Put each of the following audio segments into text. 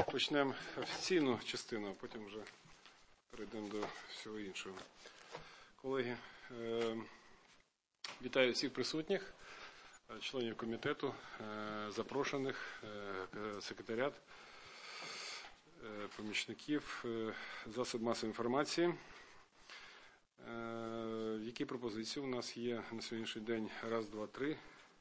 почнемо офіційну частину, а потім вже перейдемо до всього іншого. Колеги, вітаю всіх присутніх, членів комітету, запрошених, секретаріат, помічників, засоб масової інформації. Які пропозиції у нас є на сьогоднішній день? Раз, два, три.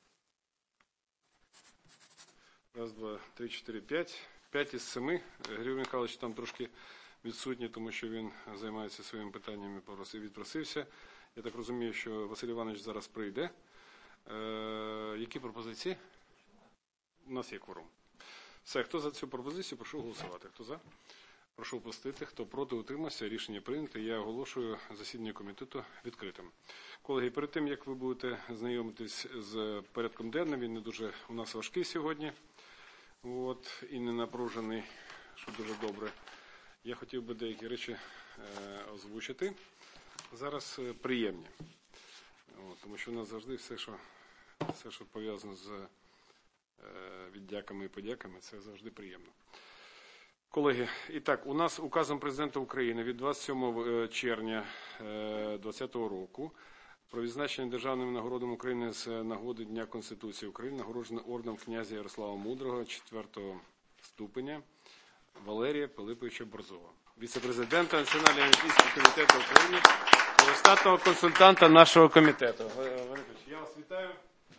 Раз, два, три, чотири, п'ять. 5 із 7. Григорій Михайлович там трошки відсутній, тому що він займається своїми питаннями, відпросився. Я так розумію, що Василь Іванович зараз прийде. Які пропозиції? У нас є кворум. Все, хто за цю пропозицію, прошу голосувати. Хто за? Прошу впустити. Хто проти, утримався. Рішення прийнято. Я оголошую засідання комітету відкритим. Колеги, перед тим, як ви будете знайомитись з порядком денним, він не дуже у нас важкий сьогодні. І не напружений, що дуже добре. Я хотів би деякі речі озвучити. Зараз приємні. Тому що у нас завжди все, що пов'язано з віддяками і подяками, це завжди приємно. Колеги, і так, у нас указом Президента України від 27 червня 2020 року про відзначення державними нагородами України з нагоди Дня Конституції України нагороджено орденом князя Ярослава Мудрого 4-го ступеня Валерія Пилиповича Борзова, віце-президента Національного олімпійського комітету України і штатного консультанта нашого комітету. Я вас вітаю.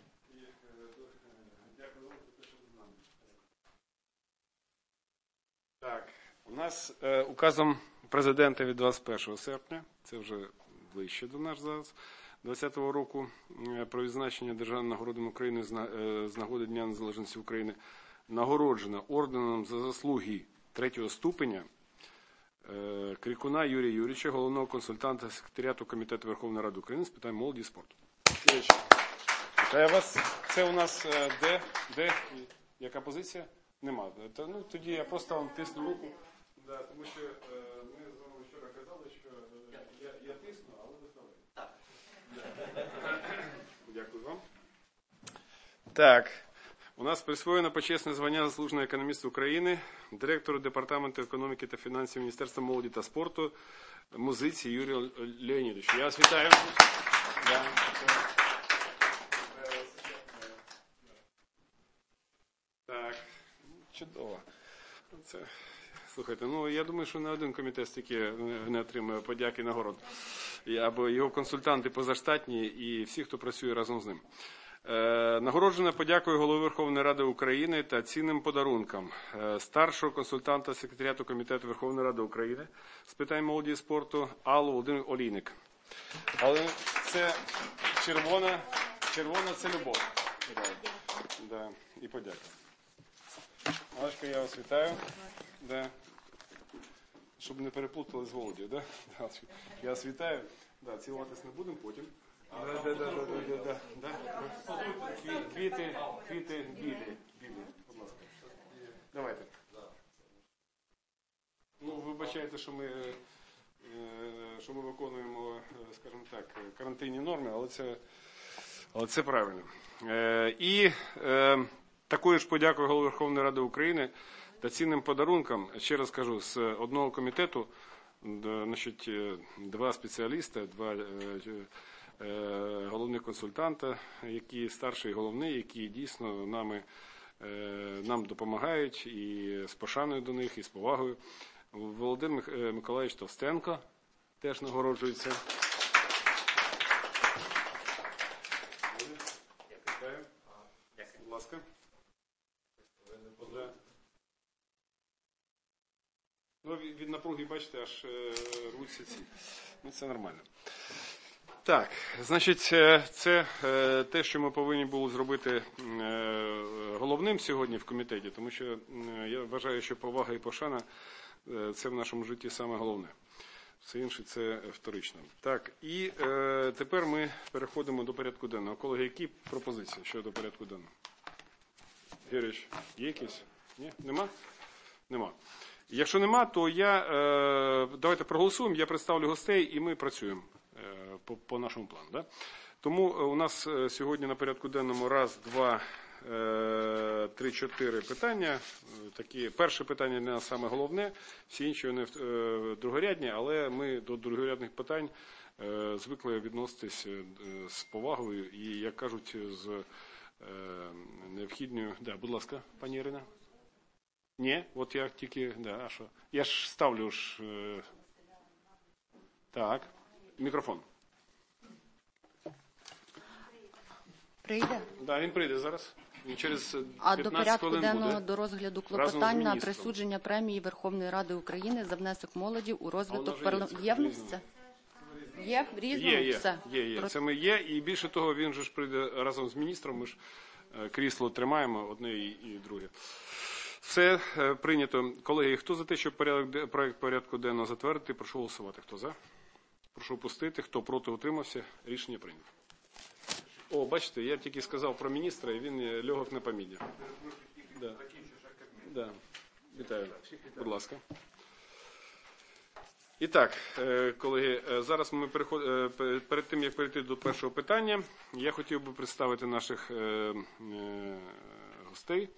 Дякую вам за те, що ви з нами. Так, у нас указом Президента від 21 серпня, це вже ближче до нас зараз, 2020 року, про відзначення державними нагородами України з нагоди Дня Незалежності України нагороджено орденом за заслуги 3-го ступеня Крикуна Юрія Юрійовича, головного консультанта секретаріату Комітету Верховної Ради України з питань молоді і спорту. Це у нас де? Яка позиція? Нема. Тоді я просто вам тисну руку, тому що ми з вами вчора казали, що я тисну, але ви ставите. Дякую вам. Так, у нас присвоєно почесне звання заслуженого економіста України, директору Департаменту економіки та фінансів Міністерства молоді та спорту Музиці Юрію Леонідовичу. Я вас вітаю. Так, чудово. Слухайте, я думаю, що не один комітет стільки не отримує подяки і нагород. Або його консультанти позаштатні і всі, хто працює разом з ним. Нагороджено подякою Голови Верховної Ради України та цінним подарунком старшого консультанта секретаріату Комітету Верховної Ради України з питань молоді і спорту Аллу Володимир Олійник. Але це червона це любов. І подяка. Аллочка, я вас вітаю. Щоб не переплутали з Володією, Я вас вітаю. Цілуватись не будемо потім. Квіти, будь ласка. Давайте. Вибачайте, що ми виконуємо, скажімо так, карантинні норми, але це правильно. І такою ж подякою Голови Верховної Ради України та цінним подарунком, ще раз кажу, з одного комітету, два спеціаліста, два головних консультанта, які старший і головний, які дійсно нам допомагають і з пошаною до них, і з повагою. Володимир Миколаївич Товстенко теж нагороджується. Будь ласка. Від напруги, бачите, аж рвуться ці. Це нормально. Так, значить, це те, що ми повинні були зробити головним сьогодні в комітеті, тому що я вважаю, що повага і пошана – це в нашому житті саме головне. Все інше – це вторично. Так, і тепер ми переходимо до порядку денного. Колеги, які пропозиції щодо порядку денного? Георгійович, є якісь? Ні? Нема? Нема. Якщо нема, то давайте проголосуємо, я представлю гостей і ми працюємо по нашому плану. Тому у нас сьогодні на порядку денному раз, два, 3-4 питання. Перше питання для нас саме головне, всі інші вони другорядні, але ми до другорядних питань звикли відноситись з повагою і, як кажуть, з необхідною... Да, будь ласка, пані Ірина. Ні, от я тільки... Да, а що? Я ж ставлю ж... Так, мікрофон. Прийде? Да, він прийде зараз. Він через 15 А до порядку хвилин денного буде. до розгляду Разом з клопотань на міністром. присудження премії Верховної Ради України за внесок молоді у розвиток вже парламенту. є, Є в різному. нас це? Є в різному? Все. Є. Це ми є. І більше того, він же ж прийде разом з міністром. Ми ж крісло тримаємо одне і друге. Все прийнято. Колеги, хто за те, щоб проект порядку денного затвердити, прошу голосувати. Хто за? Прошу опустити. Хто проти, утримався. Рішення прийнято. О, бачите, я тільки сказав про міністра, і він льогов на поміддя. Да. Да. Вітаю. Будь ласка. І так, колеги, зараз ми перед тим, як перейти до першого питання, я хотів би представити наших гостей.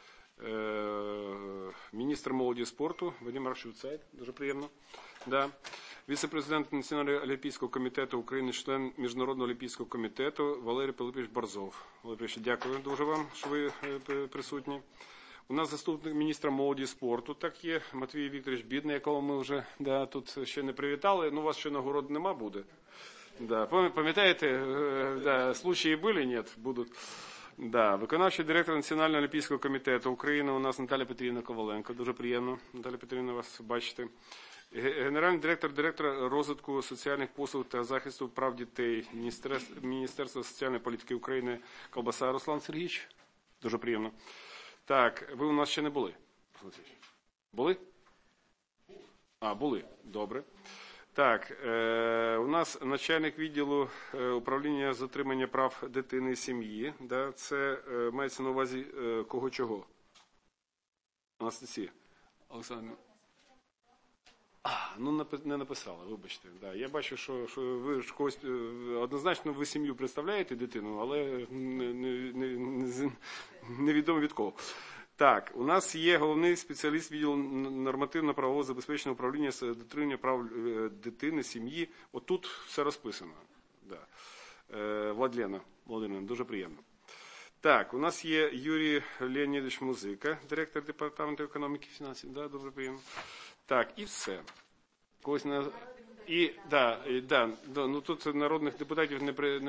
Міністр молоді і спорту Вадим Рашевцайт, дуже приємно. Да. Віце-президент Національного олімпійського комітету України, член Міжнародного олімпійського комітету Валерій Пилипович Борзов. Валерій Пилипович, дякую дуже вам, що ви присутні. У нас заступник міністра молоді і спорту, так є, Матвій Вікторович Бідний, якого ми вже тут ще не привітали. Ну, у вас ще нагород нема буде. Да. Пам'ятаєте, случаї були? Ні, будуть. Да. Виконавчий директор Національного олімпійського комітету України у нас Наталя Петрівна Коваленко. Дуже приємно, Наталя Петрівна, вас бачити. Генеральний директор розвитку соціальних послуг та захисту прав дітей Міністерства соціальної політики України Колбаса Руслан Сергійович. Дуже приємно. Так, ви у нас ще не були? Були? А, були. Добре. Так, у нас начальник відділу управління затримання прав дитини і сім'ї. Да, це мається на увазі кого чого? Анастасія. Олександр. Ну не написала, вибачте. Да, я бачу, що ви ж когось, однозначно ви сім'ю представляєте дитину, але невідомо від кого. Так, у нас є головний спеціаліст відділу нормативно-правового забезпечення управління з дотримання прав дитини, сім'ї. Отут все розписано. Да. Владлена Володимирівна, дуже приємно. Так, у нас є Юрій Леонідович Музика, директор департаменту економіки і фінансів. Да, дуже приємно. Так, і все. Когось не... ну тут народних депутатів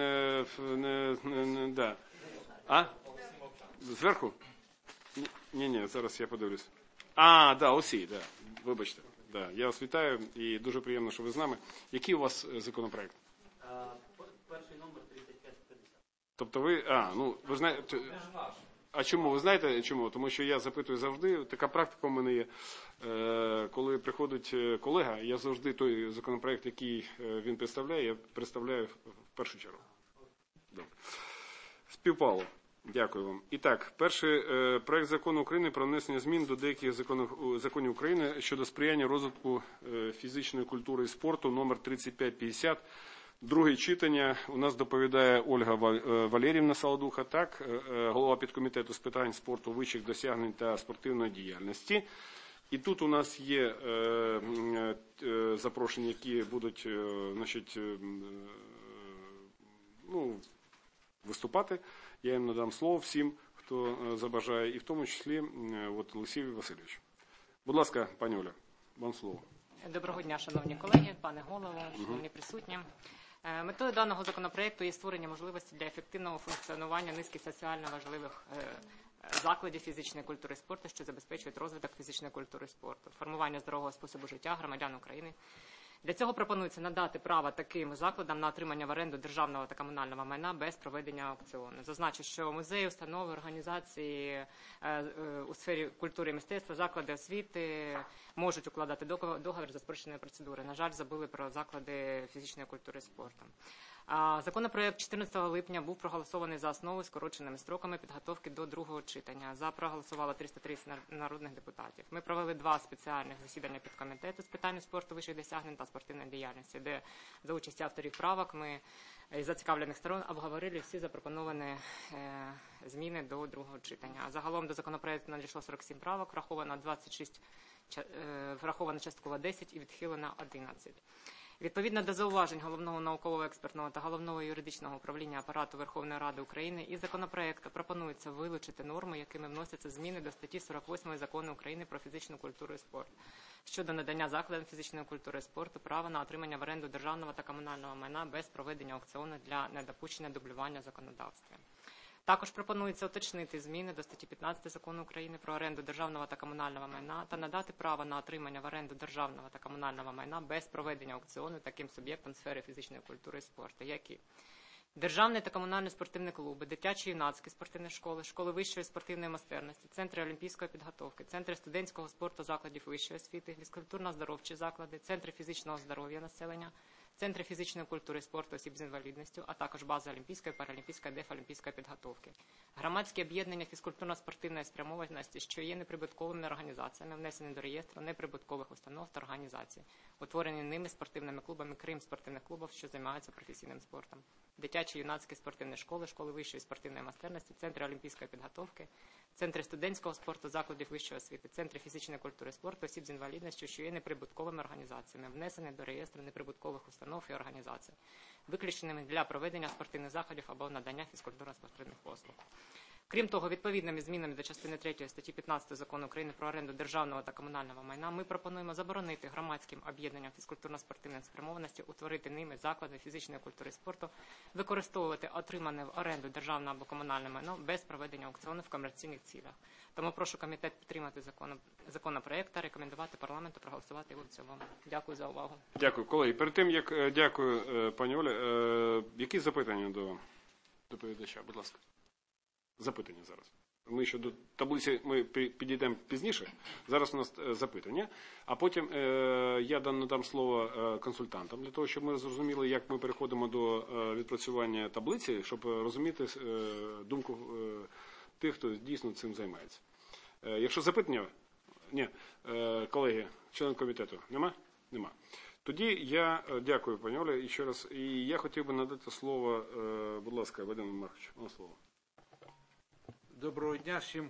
да. А? Зверху? Ні, зараз я подивлюсь. Усі, да. Вибачте. Да, я вас вітаю і дуже приємно, що ви з нами. Який у вас законопроект? Перший номер 3550. Тобто ви, ви знаєте... А чому? Ви знаєте чому? Тому що я запитую завжди, така практика у мене є, коли приходить колега, я завжди той законопроект, який він представляє, я представляю в першу чергу. Добре. Співпало. Дякую вам. І так, перший проект закону України про внесення змін до деяких законів України щодо сприяння розвитку фізичної культури і спорту, номер 3550. Друге читання. У нас доповідає Ольга Валеріївна Солодуха, так, голова підкомітету з питань спорту, вищих досягнень та спортивної діяльності. І тут у нас є запрошені, які будуть виступати. Я їм надам слово всім, хто забажає, і в тому числі Олексій Васильович. Будь ласка, пані Оля, вам слово. Доброго дня, шановні колеги, пане голово, шановні присутні. Метою даного законопроекту є створення можливості для ефективного функціонування низки соціально важливих закладів фізичної культури і спорту, що забезпечують розвиток фізичної культури і спорту, формування здорового способу життя громадян України. Для цього пропонується надати право таким закладам на отримання в оренду державного та комунального майна без проведення аукціону. Зазначу, що музеї, установи, організації у сфері культури і мистецтва, заклади освіти можуть укладати договір за спрощеною процедурою. На жаль, забули про заклади фізичної культури і спорту. Законопроект 14 липня був проголосований за основу скороченими строками підготовки до другого читання. За проголосувало 330 народних депутатів. Ми провели 2 спеціальних засідання підкомітету з питань спорту, вищих досягнень та спортивної діяльності, де за участі авторів правок ми із зацікавлених сторон обговорили всі запропоновані зміни до другого читання. Загалом до законопроекту надійшло 47 правок, враховано 26, враховано частково 10 і відхилено 11. Відповідно до зауважень Головного науково-експертного та Головного юридичного управління Апарату Верховної Ради України із законопроекту пропонується вилучити норми, якими вносяться зміни до статті 48 Закону України про фізичну культуру і спорт щодо надання закладам фізичної культури і спорту права на отримання в оренду державного та комунального майна без проведення аукціону для недопущення дублювання законодавства. Також пропонується уточнити зміни до статті 15 Закону України про оренду державного та комунального майна та надати право на отримання в оренду державного та комунального майна без проведення аукціону таким суб'єктам сфери фізичної культури і спорту, які державні та комунальні спортивні клуби, дитячі і юнацькі спортивні школи, школи вищої спортивної майстерності, центри олімпійської підготовки, центри студентського спорту закладів вищої освіти, фізкультурно-оздоровчі заклади, центри фізичного здоров'я населення, центри фізичної культури і спорту осіб з інвалідністю, а також бази олімпійської, паралімпійської, дефолімпійської підготовки. Громадські об'єднання фізкультурно-спортивної спрямованості, що є неприбутковими організаціями, внесені до реєстру неприбуткових установ та організацій, утворені ними спортивними клубами, крім спортивних клубів, що займаються професійним спортом. Дитячі юнацькі спортивні школи, школи вищої спортивної майстерності, центри олімпійської підготовки, центри студентського спорту, закладів вищої освіти, центри фізичної культури і спорту осіб з інвалідністю, що є неприбутковими організаціями, внесені до реєстру неприбуткових установ і організацій, виключеними для проведення спортивних заходів або надання фізкультурно-спортивних послуг. Крім того, відповідними змінами до частини 3 статті 15 Закону України про оренду державного та комунального майна ми пропонуємо заборонити громадським об'єднанням фізкультурно-спортивної спрямованості утворити ними заклади фізичної культури і спорту, використовувати отримане в оренду державне або комунальне майно без проведення аукціону в комерційних цілях. Тому прошу комітет підтримати законопроект та рекомендувати парламенту проголосувати його в цілому. Дякую за увагу. Дякую, колеги. Перед тим, як дякую, пані Оля, які запитання до доповідача? Будь ласка. Запитання зараз. Ми ще до таблиці ми підійдемо пізніше. Зараз у нас запитання, а потім я надам слово консультантам для того, щоб ми зрозуміли, як ми переходимо до відпрацювання таблиці, щоб розуміти думку тих, хто дійсно цим займається. Якщо запитання, ні, колеги, член комітету, нема? Нема. Тоді я дякую, пані Оля, і ще раз. І я хотів би надати слово, будь ласка, Вадиму Марковичу, вам слово. Доброго дня всім.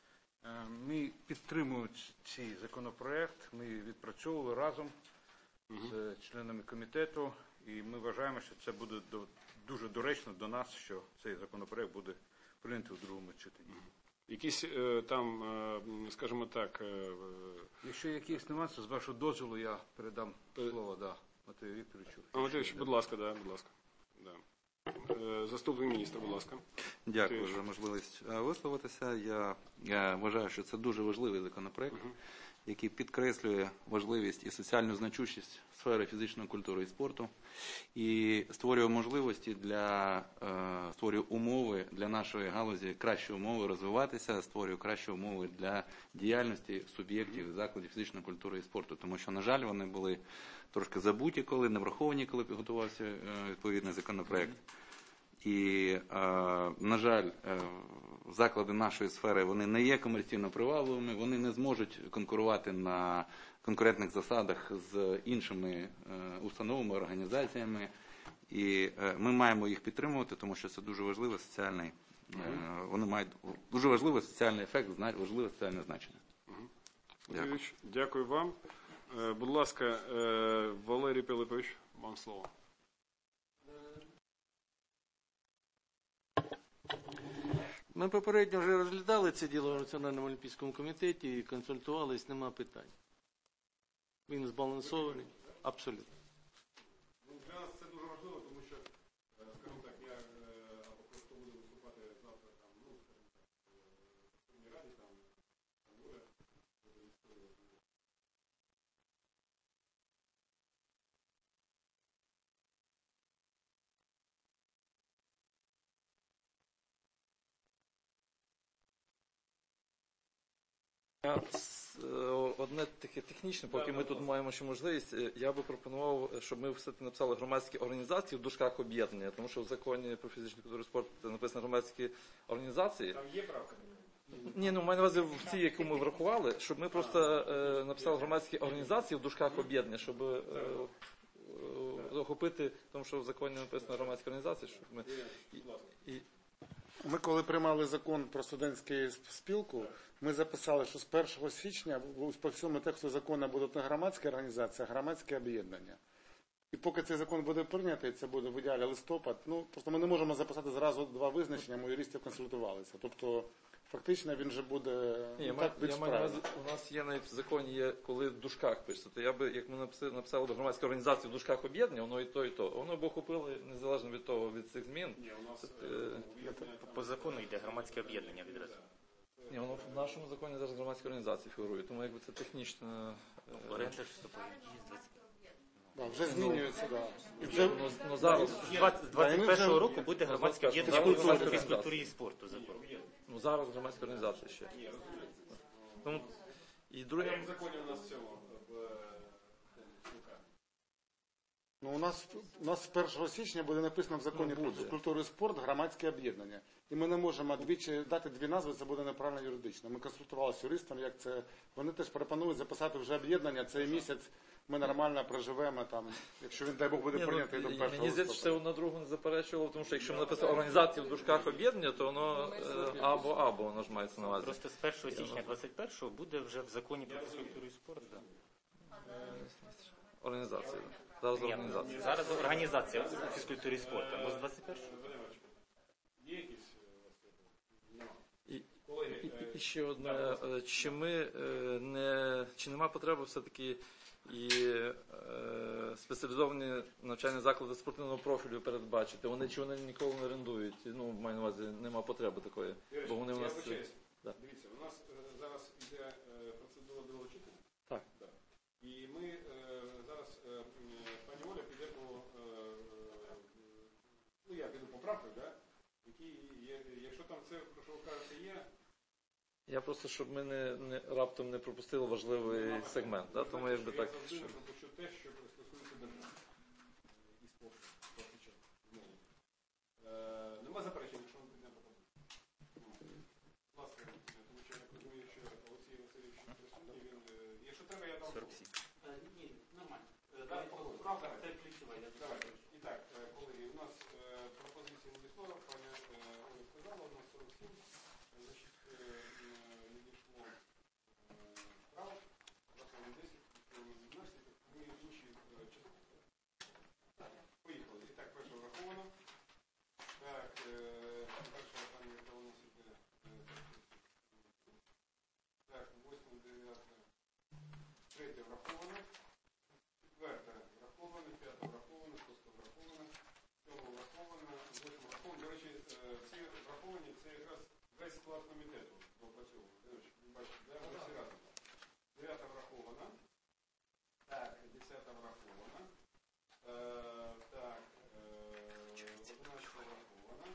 Ми підтримуємо цей законопроект. Ми відпрацьовували разом з членами комітету. І ми вважаємо, що це буде дуже доречно до нас, що цей законопроект буде прийнятий у другому читанні. Якісь там, скажімо так... Якщо якісь нюанси, з вашого дозволу, я передам слово Матвію Вікторовичу. Матвій, будь ласка, будь ласка. Заступник міністра, будь ласка. Дякую за можливість висловитися. Я вважаю, що це дуже важливий законопроект, який підкреслює важливість і соціальну значущість сфери фізичної культури і спорту і створює можливості створює умови для нашої галузі, кращі умови розвиватися, створює кращі умови для діяльності суб'єктів закладів фізичної культури і спорту. Тому що, на жаль, вони були трошки забуті, не враховані, коли підготувався відповідний законопроект. І, на жаль, заклади нашої сфери, вони не є комерційно привабливими, вони не зможуть конкурувати на конкурентних засадах з іншими установами, організаціями. І ми маємо їх підтримувати, тому що це дуже важливий соціальний, вони мають дуже важливий соціальний ефект, важливе соціальне значення. Дякую. Дякую вам. Будь ласка, Валерій Пилипович, вам слово. Ми попередньо вже розглядали це діло в Національному олімпійському комітеті і консультувались, нема питань. Він збалансований, абсолютно. Для нас це дуже важливо, тому що, скажімо так, я просто буду виступати завтра там, скажімо так, в Верховній Раді, там Оля, одне таке технічне, поки ми тут маємо ще можливість, я би пропонував, щоб ми все-таки написали громадські організації в дужках об'єднання, тому що в законі про фізичну культуру і спорт написано громадські організації. Там є правка? Ні, ну маю на увазі в цій, яку ми врахували, щоб ми просто написали громадські організації в дужках об'єднання, щоб охопити, тому що в законі написано громадські організації, щоб ми... Ми коли приймали закон про студентську спілку, ми записали, що з 1 січня по всьому тексту закону будуть не громадські організації, а громадські об'єднання. І поки цей закон буде прийнятий, це буде в ідеалі листопад, просто ми не можемо записати зразу два визначення, ми юристів консультувалися. Тобто, фактично він же буде більш правильно. У нас є навіть в законі, є, коли в дужках пишеться, то я би, як ми написали до громадської організації в дужках об'єднання, воно і то, і то. Воно б охопили, незалежно від того, від цих змін. Ні, у нас По закону йде громадське об'єднання відразу. Ні, воно в нашому законі зараз громадські організації фігурує, тому якби це технічно... Оренда ж вступає. Да, вже змінюється, да. І вже, зараз... З 21-го року буде громадське об'єднання в фізкультурі і спорту закон. Зараз громадська організація ще. Тому, і друге... в законі у нас в цьому у нас з 1 січня буде написано в законі про фізкультуру і спорт громадське об'єднання. І ми не можемо дати дві назви, це буде неправильно юридично. Ми консультувалися з юристами, як це. Вони теж пропонують записати вже об'єднання, цей місяць ми нормально проживемо там, якщо він, дай Бог, буде прийнятий до 1 листопада. Мені здається, що це одна другу не заперечувало, тому що якщо ми написали організацію в дужках об'єднання, то воно або воно ж мається на увазі. Просто з 1 січня 21-го буде вже в законі про фізкультуру і спорт. Організація. Зараз організація. Зараз організація у фізкультурі і спорту, бо з 21-го. Є якісь? І ще одне, чи нема потреби все-таки і спеціалізовані навчальні заклади спортивного профілю передбачити? Чи вони ніколи не орендують? Маю на увазі, нема потреби такої. Бо вони у нас... Дивіться, у нас зараз йде процедура другого читання. Так. І ми зараз, пані Оля піде по, я піду по правках, які є, якщо там це, про що ви кажете, є. Я просто, щоб ми раптом не пропустили важливий сегмент, тому якби так. Я завжди не пропущу те, що стосується держави і спорту. Нема заперечень, якщо ми підемо по правках. Будь ласка, тому що я так розумію, що Олексій Васильович присутній, він, якщо треба, я дам. 47. Ні, нормально. Правка це ключова. І так, колеги, у нас пропозиції надійшло, пані Оля сказала, у нас 47, значить, надійшло правок, враховано 10, враховано 12, ми інші частини. Поїхали. І так, перше враховано. Так, перше питання, яке у нас іде. Так, 8, 9, 3 враховано. 4 враховано, 5 враховано, 6 враховано, 7 враховано, 8 враховано. До речі, ці враховані, це якраз весь склад комітету допрацьовував. Ви бачите, всі разом. 9 врахована. Так, 10 врахована. Так, 11 врахована.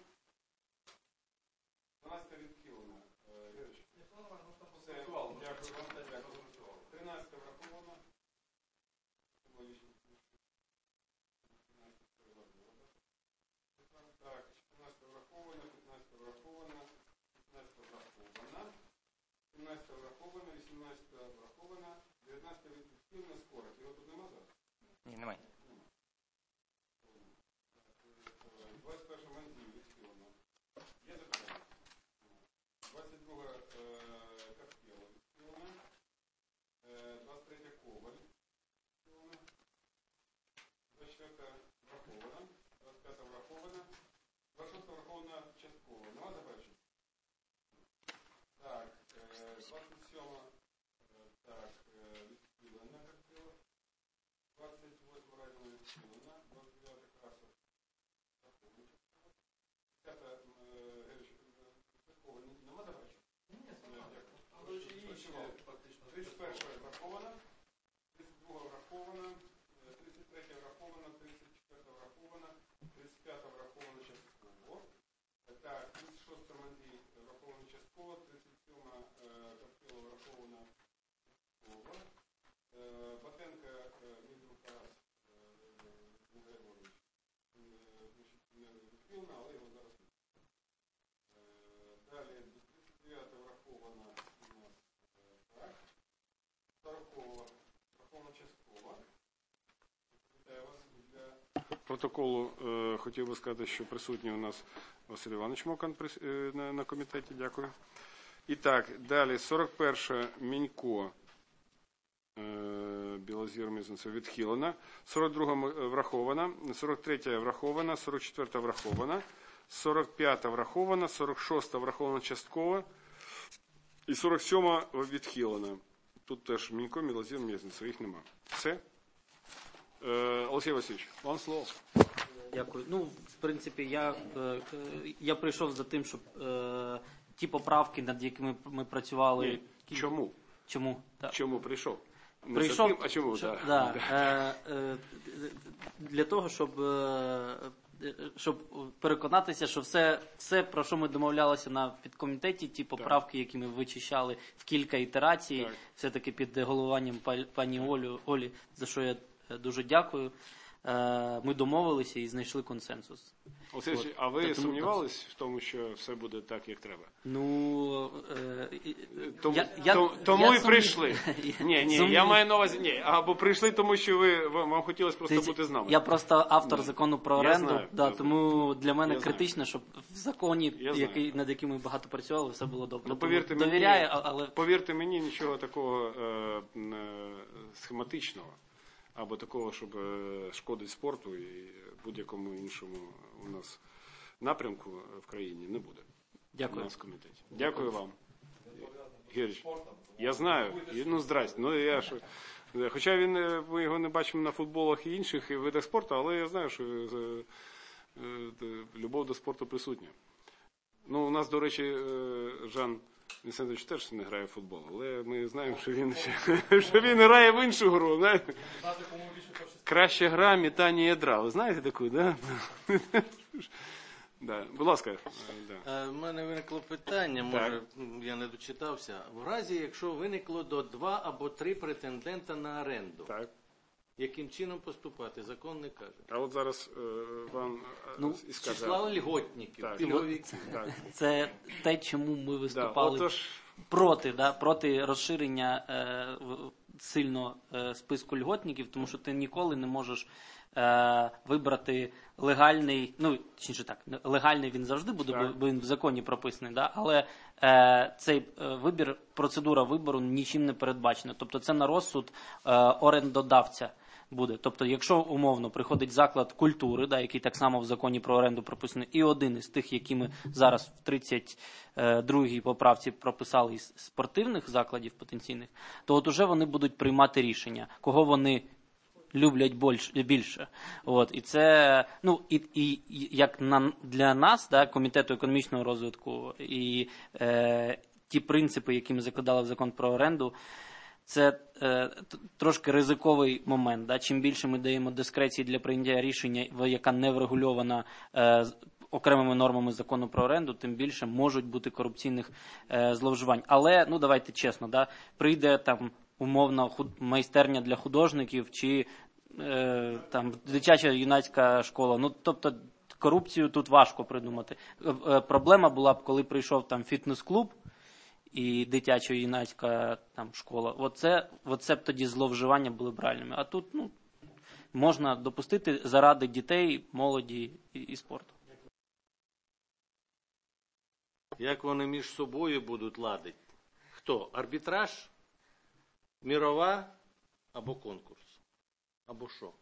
12 відхилена. Вірич. Все, дякую вам. 13 врахована. Так, 14 врахована, 15 врахована, 16 врахована, 17 врахована, 18 врахована, 19 відхилена, скорик. Його тут нема зараз? Ні, немає. 21 Мандзій відхилена. Є запитання? 22 Карпєва відхилена. 23 Коваль відхилена. 24 врахована. 25 врахована. 26 врахована частково. Нема заперечень? Так, 27 так, відхилена Карпєва. 28 Радіна відхилена. 29 Красов. 10 частково. Нема заперечень? Ні, дякую. 31 врахована. 32 врахована. 33 врахована, 34 врахована, 35 врахована частково. Так, 36 Мандій врахована частково, 37 Карпєва врахована відхилена, але його зараз не. Далі 39 врахована у нас так. 40 врахована частково. Вітаю вас. Для протоколу хотів би сказати, що присутній у нас Василь Іванович Мокан на комітеті. Дякую. І так, далі 41 Мінько. Білозір Мізинцев відхилена. 42 врахована. 43 врахована. 44 врахована. 45 врахована. 46 врахована частково. І 47 відхилена. Тут теж Мінько, Білозір, Мізинцев. Їх нема. Все? Олексій Васильович, вам слово. Дякую. Ну, в принципі, я прийшов за тим, щоб ті поправки, над якими ми працювали. Ні. Чому? Чому? Так. Чому прийшов? Не Прийшов, за тим, а чому? Для того, щоб переконатися, що все, про що ми домовлялися на підкомітеті, ті поправки, які ми вичищали в кілька ітерацій, все-таки під головуванням пані Олі, за що я дуже дякую, ми домовилися і знайшли консенсус. Олексій, а ви сумнівались в тому, що все буде так, як треба? Ну, тому і прийшли. Ні, я маю на увазі, ні, або прийшли, тому що вам хотілося просто бути з нами. Я просто автор закону про оренду, знаю. тому для мене критично, щоб в законі, над яким ми багато працювали, все було добре. Ну, повірте довіряю, мені, але... повірте мені, нічого такого схематичного, або такого, щоб шкодить спорту і будь-якому іншому у нас напрямку в країні не буде. Дякую. У нас в комітеті. Дякую вам. Герич, я знаю. Ну, здрасте. Ну, хоча ми його не бачимо на футболах і інших видах спорту, але я знаю, що любов до спорту присутня. Ну, у нас, до речі, Жан Вінсентович теж не грає в футбол, але ми знаємо, що він грає в іншу гру. Знаєте? Краща гра метання ядра. Ви знаєте таку, да? Да. Будь ласка. У мене виникло питання, може я не дочитався. В разі, якщо виникло до 2 або 3 претендента на оренду, яким чином поступати? Закон не каже. А от зараз вам і скаже. Числа льготників, пільговиків. Це те, чому ми виступали проти розширення сильно списку льготників, тому що ти ніколи не можеш вибрати легальний, ну, точніше так, легальний він завжди буде, бо він в законі прописаний, але цей вибір, процедура вибору нічим не передбачена. Тобто це на розсуд орендодавця буде. Тобто, якщо умовно приходить заклад культури, який так само в законі про оренду прописаний, і один із тих, які ми зараз в 32-й поправці прописали із спортивних закладів потенційних, то от уже вони будуть приймати рішення, кого вони люблять більше. І це, ну, і як для нас, Комітету економічного розвитку, і ті принципи, які ми закладали в закон про оренду, це трошки ризиковий момент. Чим більше ми даємо дискреції для прийняття рішення, яка не врегульована окремими нормами закону про оренду, тим більше можуть бути корупційних зловживань. Але, ну, давайте чесно, прийде там умовно майстерня для художників чи там дитяча юнацька школа. Ну, тобто корупцію тут важко придумати. Проблема була б, коли прийшов там фітнес-клуб і дитяча юнацька там школа. Оце б тоді зловживання були б реальними. А тут, ну, можна допустити заради дітей, молоді і спорту. Як вони між собою будуть ладити? Хто? Арбітраж? Мірова? Або конкурс? Або що?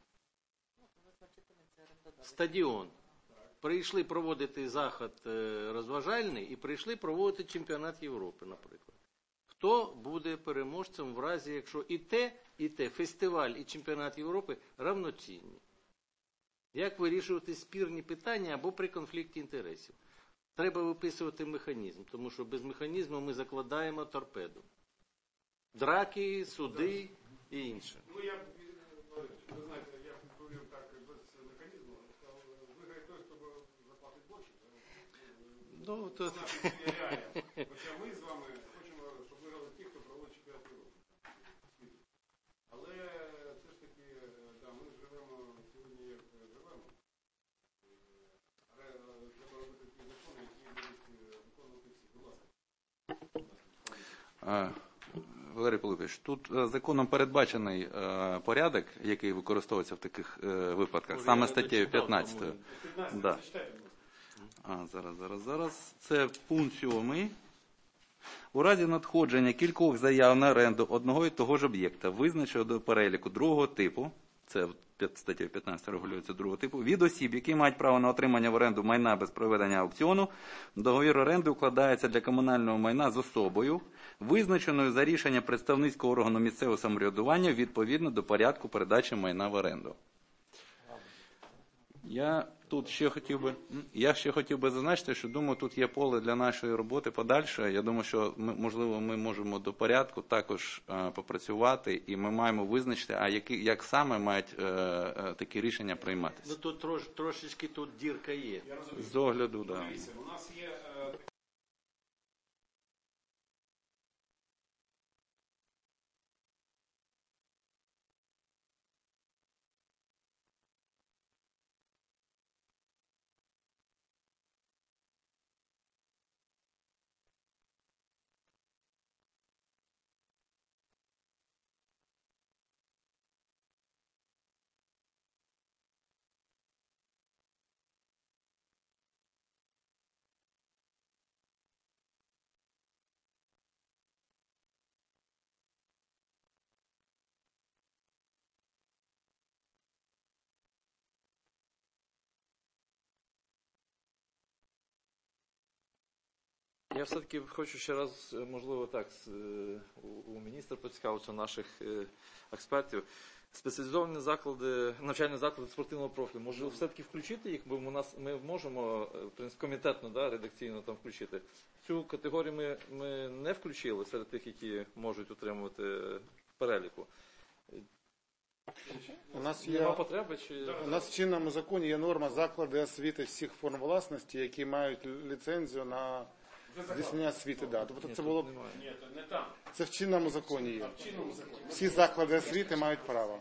Стадіон. Прийшли проводити захід розважальний і прийшли проводити чемпіонат Європи, наприклад. Хто буде переможцем в разі, якщо і те, фестиваль і чемпіонат Європи равноцінні? Як вирішувати спірні питання або при конфлікті інтересів? Треба виписувати механізм, тому що без механізму ми закладаємо торпеду. Драки, суди і інше. Ну, ви знаєте, я повів так без механізму, виграє той, хто заплатить більше. Ну, то... Хоча ми з вами хочемо, щоб виграли ті, хто проводить чемпіонат Європи. Але все ж таки, ми живемо сьогодні, як живемо. Валерій Пилипович, тут законом передбачений порядок, який використовується в таких випадках, саме статтею 15. Да. Зараз. Це пункт 7. У разі надходження кількох заяв на оренду одного і того ж об'єкта, визначеного до переліку другого типу, це статтею 15 регулюється другого типу, від осіб, які мають право на отримання в оренду майна без проведення аукціону, договір оренди укладається для комунального майна з особою, визначеною за рішення представницького органу місцевого самоврядування відповідно до порядку передачі майна в оренду. Я ще хотів би зазначити, що, думаю, тут є поле для нашої роботи подальше. Я думаю, що, можливо, ми можемо до порядку також попрацювати, і ми маємо визначити, як саме мають такі рішення прийматися. Ну, тут трошечки тут дірка є. З огляду, так. У нас є... Я все-таки хочу ще раз, можливо, так, у міністра поцікавитися, наших експертів. Спеціалізовані заклади, навчальні заклади спортивного профілю, може все-таки включити їх, бо ми можемо, в принципі, комітетно, да, редакційно там включити. Цю категорію ми не включили серед тих, які можуть отримувати переліку. У нас Нема потреби? У нас в чинному законі є норма заклади освіти всіх форм власності, які мають ліцензію на здійснення освіти. Да. Тобто це було... Ні, не там. Це в чинному законі є. Всі заклади освіти мають право.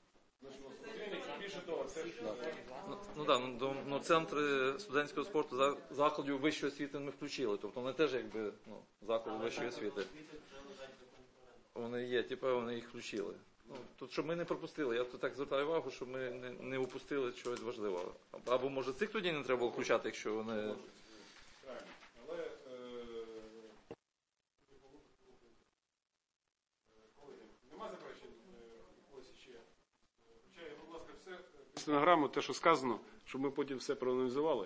Ну так, центри студентського спорту закладів вищої освіти ми включили. Тобто вони теж якби заклади вищої освіти. Вони є, вони їх включили. Тут, щоб ми не пропустили, я тут так звертаю увагу, щоб ми не упустили чогось важливого. Або може цих тоді не треба було включати, якщо вони... Але нема заперечень? Ось ще. Включаю, будь ласка, все. Стенограму, те, що сказано, щоб ми потім все проаналізували.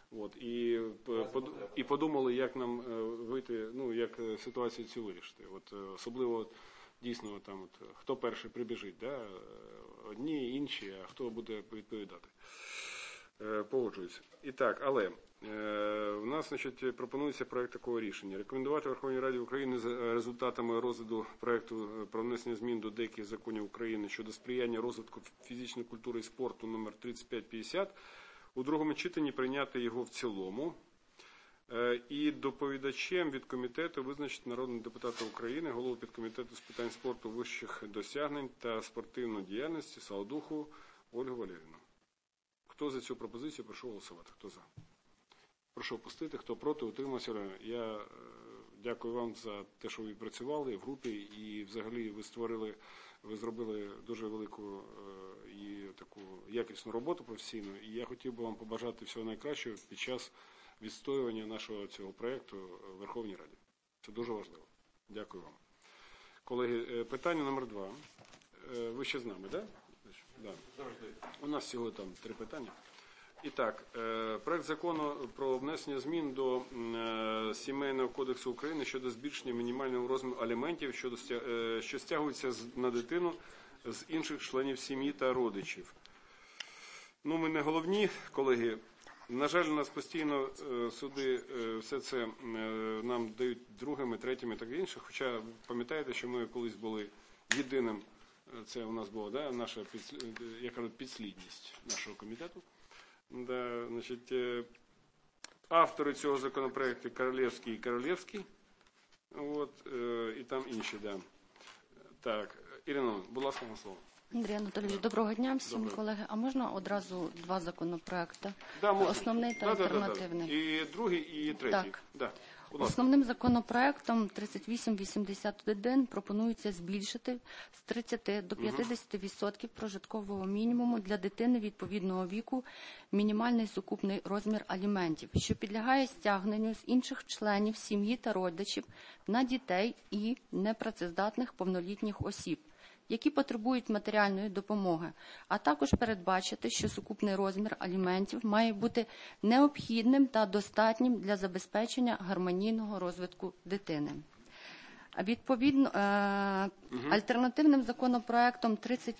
І подумали, як нам вийти, як ситуацію цю вирішити. Особливо дійсно там, хто перший прибіжить, да? Одні, інші, а хто буде відповідати. Погоджуюся. І так, але у нас, пропонується проект такого рішення. Рекомендувати Верховній Раді України за результатами розгляду проекту про внесення змін до деяких законів України щодо сприяння розвитку фізичної культури і спорту номер 3550 у другому читанні прийняти його в цілому. І доповідачем від комітету визначити народного депутата України, голову підкомітету з питань спорту, вищих досягнень та спортивної діяльності Саладуху Ольгу Валеріївну. Хто за цю пропозицію, прошу голосувати. Хто за? Прошу опустити. Хто проти, утримався. Я дякую вам за те, що ви працювали в групі і взагалі ви зробили дуже велику і таку якісну роботу професійну. І я хотів би вам побажати всього найкращого під час відстоювання нашого цього проєкту в Верховній Раді. Це дуже важливо. Дякую вам. Колеги, питання номер 2. Ви ще з нами, так? Да? У нас всього там 3 питання. І так, проект закону про внесення змін до Сімейного кодексу України щодо збільшення мінімального розміру аліментів, що стягуються на дитину з інших членів сім'ї та родичів. Ми не головні, колеги. На жаль, у нас постійно суди все це нам дають другими, третіми і так інше. Хоча пам'ятаєте, що ми колись були єдиним, це у нас була наша підслідність нашого комітету. Автори цього законопроекту Королевський і Королевський, і там інші. Так. Ірина, будь ласка, на слово. Андрій Анатолійович, доброго дня всім, колеги. А можна одразу два законопроекти? Да, можна. Основний та альтернативний. І другий, і третій. Так. Да. Будь ласка. Основним законопроектом 3881 пропонується збільшити з 30 до 50% прожиткового мінімуму для дитини відповідного віку мінімальний сукупний розмір аліментів, що підлягає стягненню з інших членів сім'ї та родичів на дітей і непрацездатних повнолітніх осіб, які потребують матеріальної допомоги, а також передбачити, що сукупний розмір аліментів має бути необхідним та достатнім для забезпечення гармонійного розвитку дитини. Відповідно, альтернативним законопроектом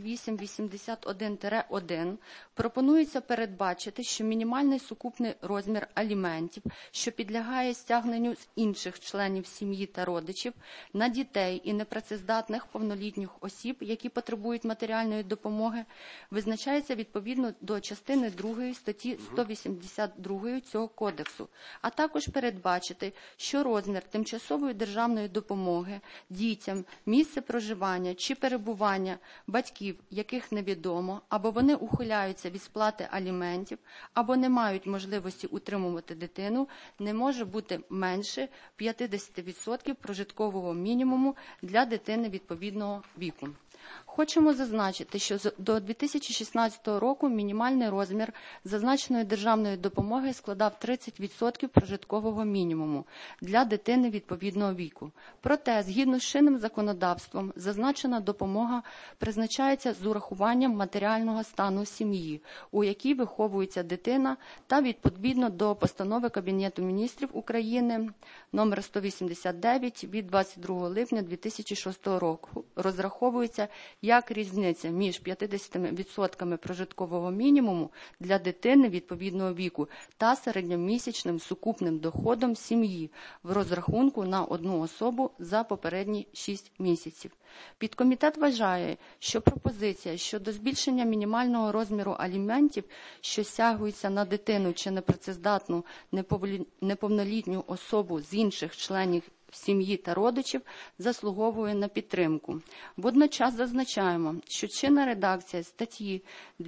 3881-1 пропонується передбачити, що мінімальний сукупний розмір аліментів, що підлягає стягненню з інших членів сім'ї та родичів на дітей і непрацездатних повнолітніх осіб, які потребують матеріальної допомоги, визначається відповідно до частини 2 статті 182 цього кодексу, а також передбачити, що розмір тимчасової державної допомоги дітям, місце проживання чи перебування батьків, яких невідомо, або вони ухиляються від сплати аліментів, або не мають можливості утримувати дитину, не може бути менше 50% прожиткового мінімуму для дитини відповідного віку. Хочемо зазначити, що до 2016 року мінімальний розмір зазначеної державної допомоги складав 30% прожиткового мінімуму для дитини відповідного віку. Проте, згідно з чинним законодавством, зазначена допомога призначається з урахуванням матеріального стану сім'ї, у якій виховується дитина, та відповідно до постанови Кабінету міністрів України номер 189 від 22 липня 2006 року розраховується як різниця між 50% прожиткового мінімуму для дитини відповідного віку та середньомісячним сукупним доходом сім'ї в розрахунку на одну особу за попередні 6 місяців. Підкомітет вважає, що пропозиція щодо збільшення мінімального розміру аліментів, що стягуються на дитину чи непрацездатну неповнолітню особу з інших членів сім'ї та родичів, заслуговує на підтримку. Водночас зазначаємо, що чинна редакція статті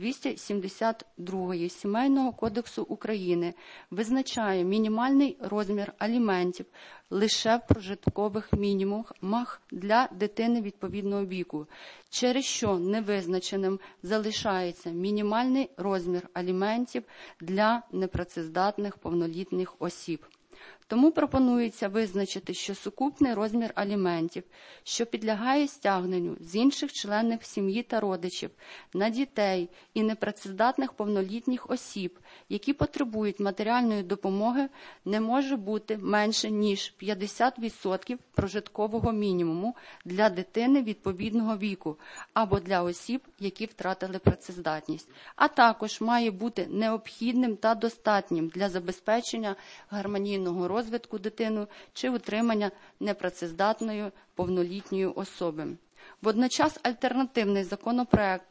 272 Сімейного кодексу України визначає мінімальний розмір аліментів лише в прожиткових мінімумах для дитини відповідного віку, через що невизначеним залишається мінімальний розмір аліментів для непрацездатних повнолітніх осіб. Тому пропонується визначити, що сукупний розмір аліментів, що підлягає стягненню з інших членів сім'ї та родичів на дітей і непрацездатних повнолітніх осіб, які потребують матеріальної допомоги, не може бути менше, ніж 50% прожиткового мінімуму для дитини відповідного віку або для осіб, які втратили працездатність, а також має бути необхідним та достатнім для забезпечення гармонійного розвитку дитини чи утримання непрацездатної повнолітньої особи. Водночас альтернативний законопроект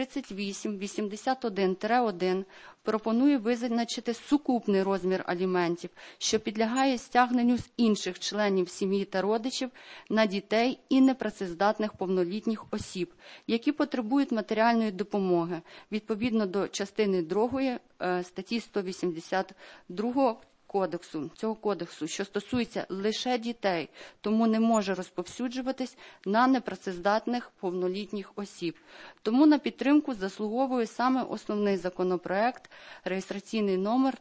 3881-1 пропонує визначити сукупний розмір аліментів, що підлягає стягненню з інших членів сім'ї та родичів на дітей і непрацездатних повнолітніх осіб, які потребують матеріальної допомоги, відповідно до частини 2 статті 182 цього кодексу, що стосується лише дітей, тому не може розповсюджуватись на непрацездатних повнолітніх осіб. Тому на підтримку заслуговує саме основний законопроект, реєстраційний номер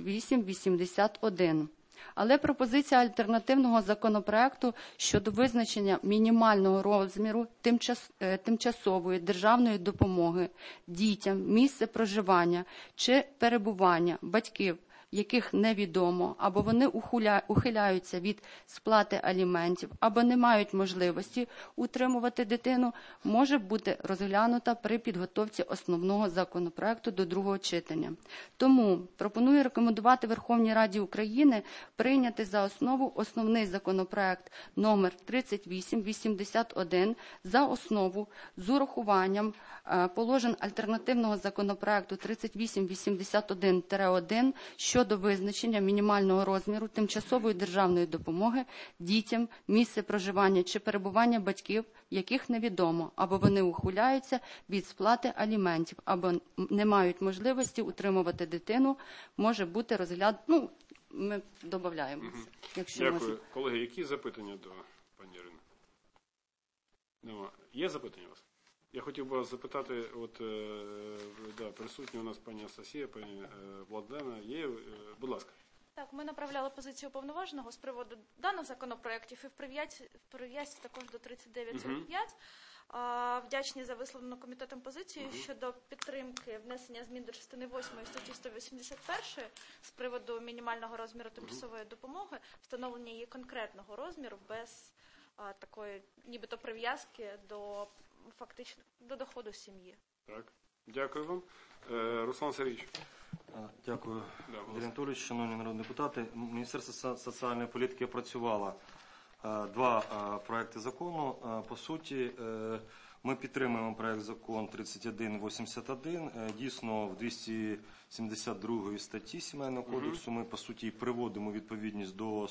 3881. Але пропозиція альтернативного законопроекту щодо визначення мінімального розміру тимчасової державної допомоги дітям, місце проживання чи перебування батьків, яких невідомо, або вони ухиляються від сплати аліментів, або не мають можливості утримувати дитину, може бути розглянута при підготовці основного законопроекту до другого читання. Тому пропоную рекомендувати Верховній Раді України прийняти за основу основний законопроект номер 3881 за основу з урахуванням положень альтернативного законопроекту 3881-1 щодо щодо визначення мінімального розміру тимчасової державної допомоги дітям, місце проживання чи перебування батьків, яких невідомо, або вони ухиляються від сплати аліментів, або не мають можливості утримувати дитину, може бути ми додаємо. Дякую. Колеги, які запитання до пані Ірини? Нема. Є запитання у вас? Я хотів би вас запитати, присутні у нас пані Анастасія, пані Владлена. Є, будь ласка. Так, ми направляли позицію уповноваженого з приводу даних законопроєктів і в прив'язці також до 3945. Вдячні за висловлену комітетом позицію щодо підтримки внесення змін до частини 8 статті 181 з приводу мінімального розміру тимчасової допомоги, встановлення її конкретного розміру без такої нібито прив'язки до доходу сім'ї. Так, дякую вам. Руслан Сергійович. Дякую, Валерій Анатолійович, шановні народні депутати. Міністерство соціальної політики опрацювало два проекти закону. По суті, ми підтримуємо проект закон 3181. Дійсно, в 272 статті Сімейного кодексу ми, по суті, приводимо відповідність до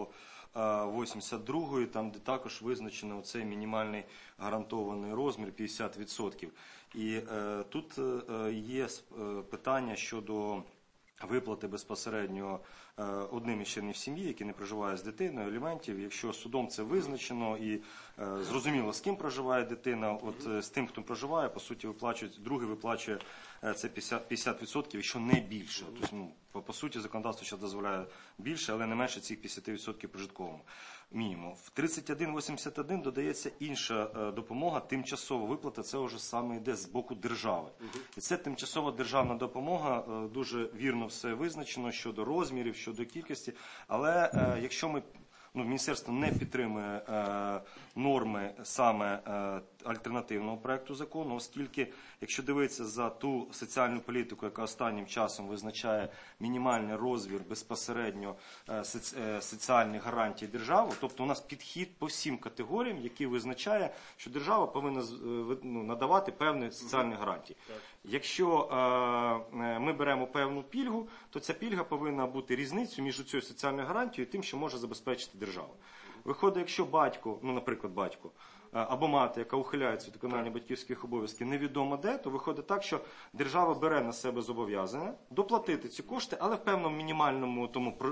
182, там, де також визначено цей мінімальний гарантований розмір 50%. І тут є питання щодо виплати безпосередньо одним із членів сім'ї, який не проживає з дитиною, аліментів. Якщо судом це визначено і зрозуміло, з ким проживає дитина, з тим, хто проживає, по суті, другий виплачує це 50%, якщо не більше. Тобто, по суті, законодавство ще дозволяє більше, але не менше цих 50% прожитковому мінімуму. В 3181 додається інша допомога, тимчасова виплата, це вже саме йде з боку держави. І це тимчасова державна допомога, дуже вірно все визначено щодо розмірів, щодо кількості, але якщо міністерство не підтримує норми саме альтернативного проекту закону, оскільки, якщо дивитися за ту соціальну політику, яка останнім часом визначає мінімальний розмір безпосередньо соціальних гарантій держави, тобто у нас підхід по всім категоріям, який визначає, що держава повинна надавати певні соціальні гарантії. Якщо ми беремо певну пільгу, то ця пільга повинна бути різницею між цією соціальною гарантією і тим, що може забезпечити держава. Виходить, якщо батько, наприклад, батько або мати, яка ухиляється від виконання батьківських обов'язків, невідомо де, то виходить так, що держава бере на себе зобов'язання доплатити ці кошти, але в певному мінімальному